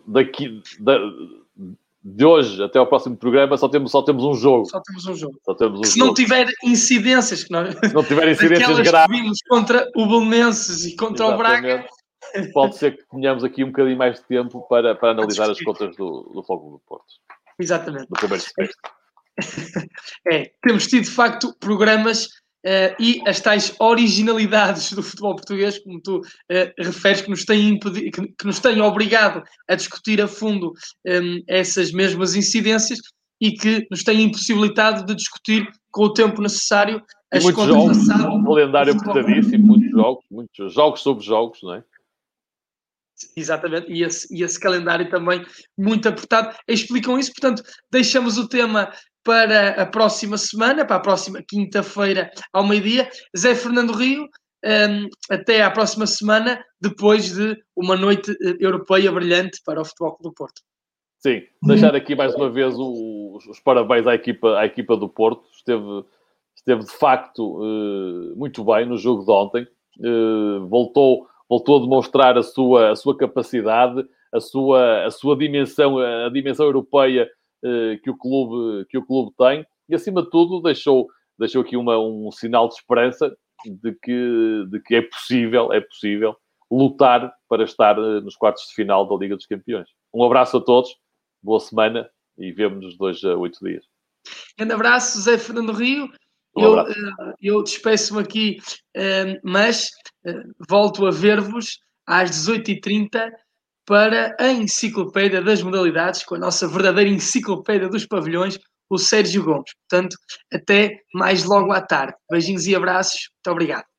Speaker 2: de hoje até ao próximo programa só temos um jogo.
Speaker 1: Só temos um jogo.
Speaker 2: Se
Speaker 1: não tiver incidências,
Speaker 2: graves,
Speaker 1: que vimos contra o Belenenses e contra o Braga,
Speaker 2: pode ser que tenhamos aqui um bocadinho mais de tempo para analisar as contas do Futebol do Porto.
Speaker 1: Exatamente.
Speaker 2: Do primeiro semestre.
Speaker 1: Temos tido, de facto, programas e as tais originalidades do futebol português, como tu referes, que nos têm obrigado a discutir a fundo essas mesmas incidências e que nos têm impossibilitado de discutir com o tempo necessário as contas passadas.
Speaker 2: Um calendário apertadíssimo, muitos jogos sobre jogos, não é?
Speaker 1: Exatamente, e esse calendário também muito apertado. Explicam isso, portanto, deixamos o tema para a próxima semana, para a próxima quinta-feira ao meio-dia. Zé Fernando Rio, até à próxima semana, depois de uma noite europeia brilhante para o Futebol Clube do Porto.
Speaker 2: Sim, deixar aqui mais uma vez os parabéns à equipa do Porto. Esteve de facto muito bem no jogo de ontem. Voltou a demonstrar a sua capacidade, a sua dimensão, a dimensão europeia que o clube tem, e acima de tudo deixou aqui um sinal de esperança de que é possível lutar para estar nos quartos de final da Liga dos Campeões. Um abraço a todos, boa semana e vemo-nos de 2 a 8 dias.
Speaker 1: Grande abraço, Zé Fernando Rio. Eu despeço-me aqui, mas volto a ver-vos às 18h30 para a Enciclopédia das Modalidades, com a nossa verdadeira Enciclopédia dos Pavilhões, o Sérgio Gomes. Portanto, até mais logo à tarde. Beijinhos e abraços. Muito obrigado.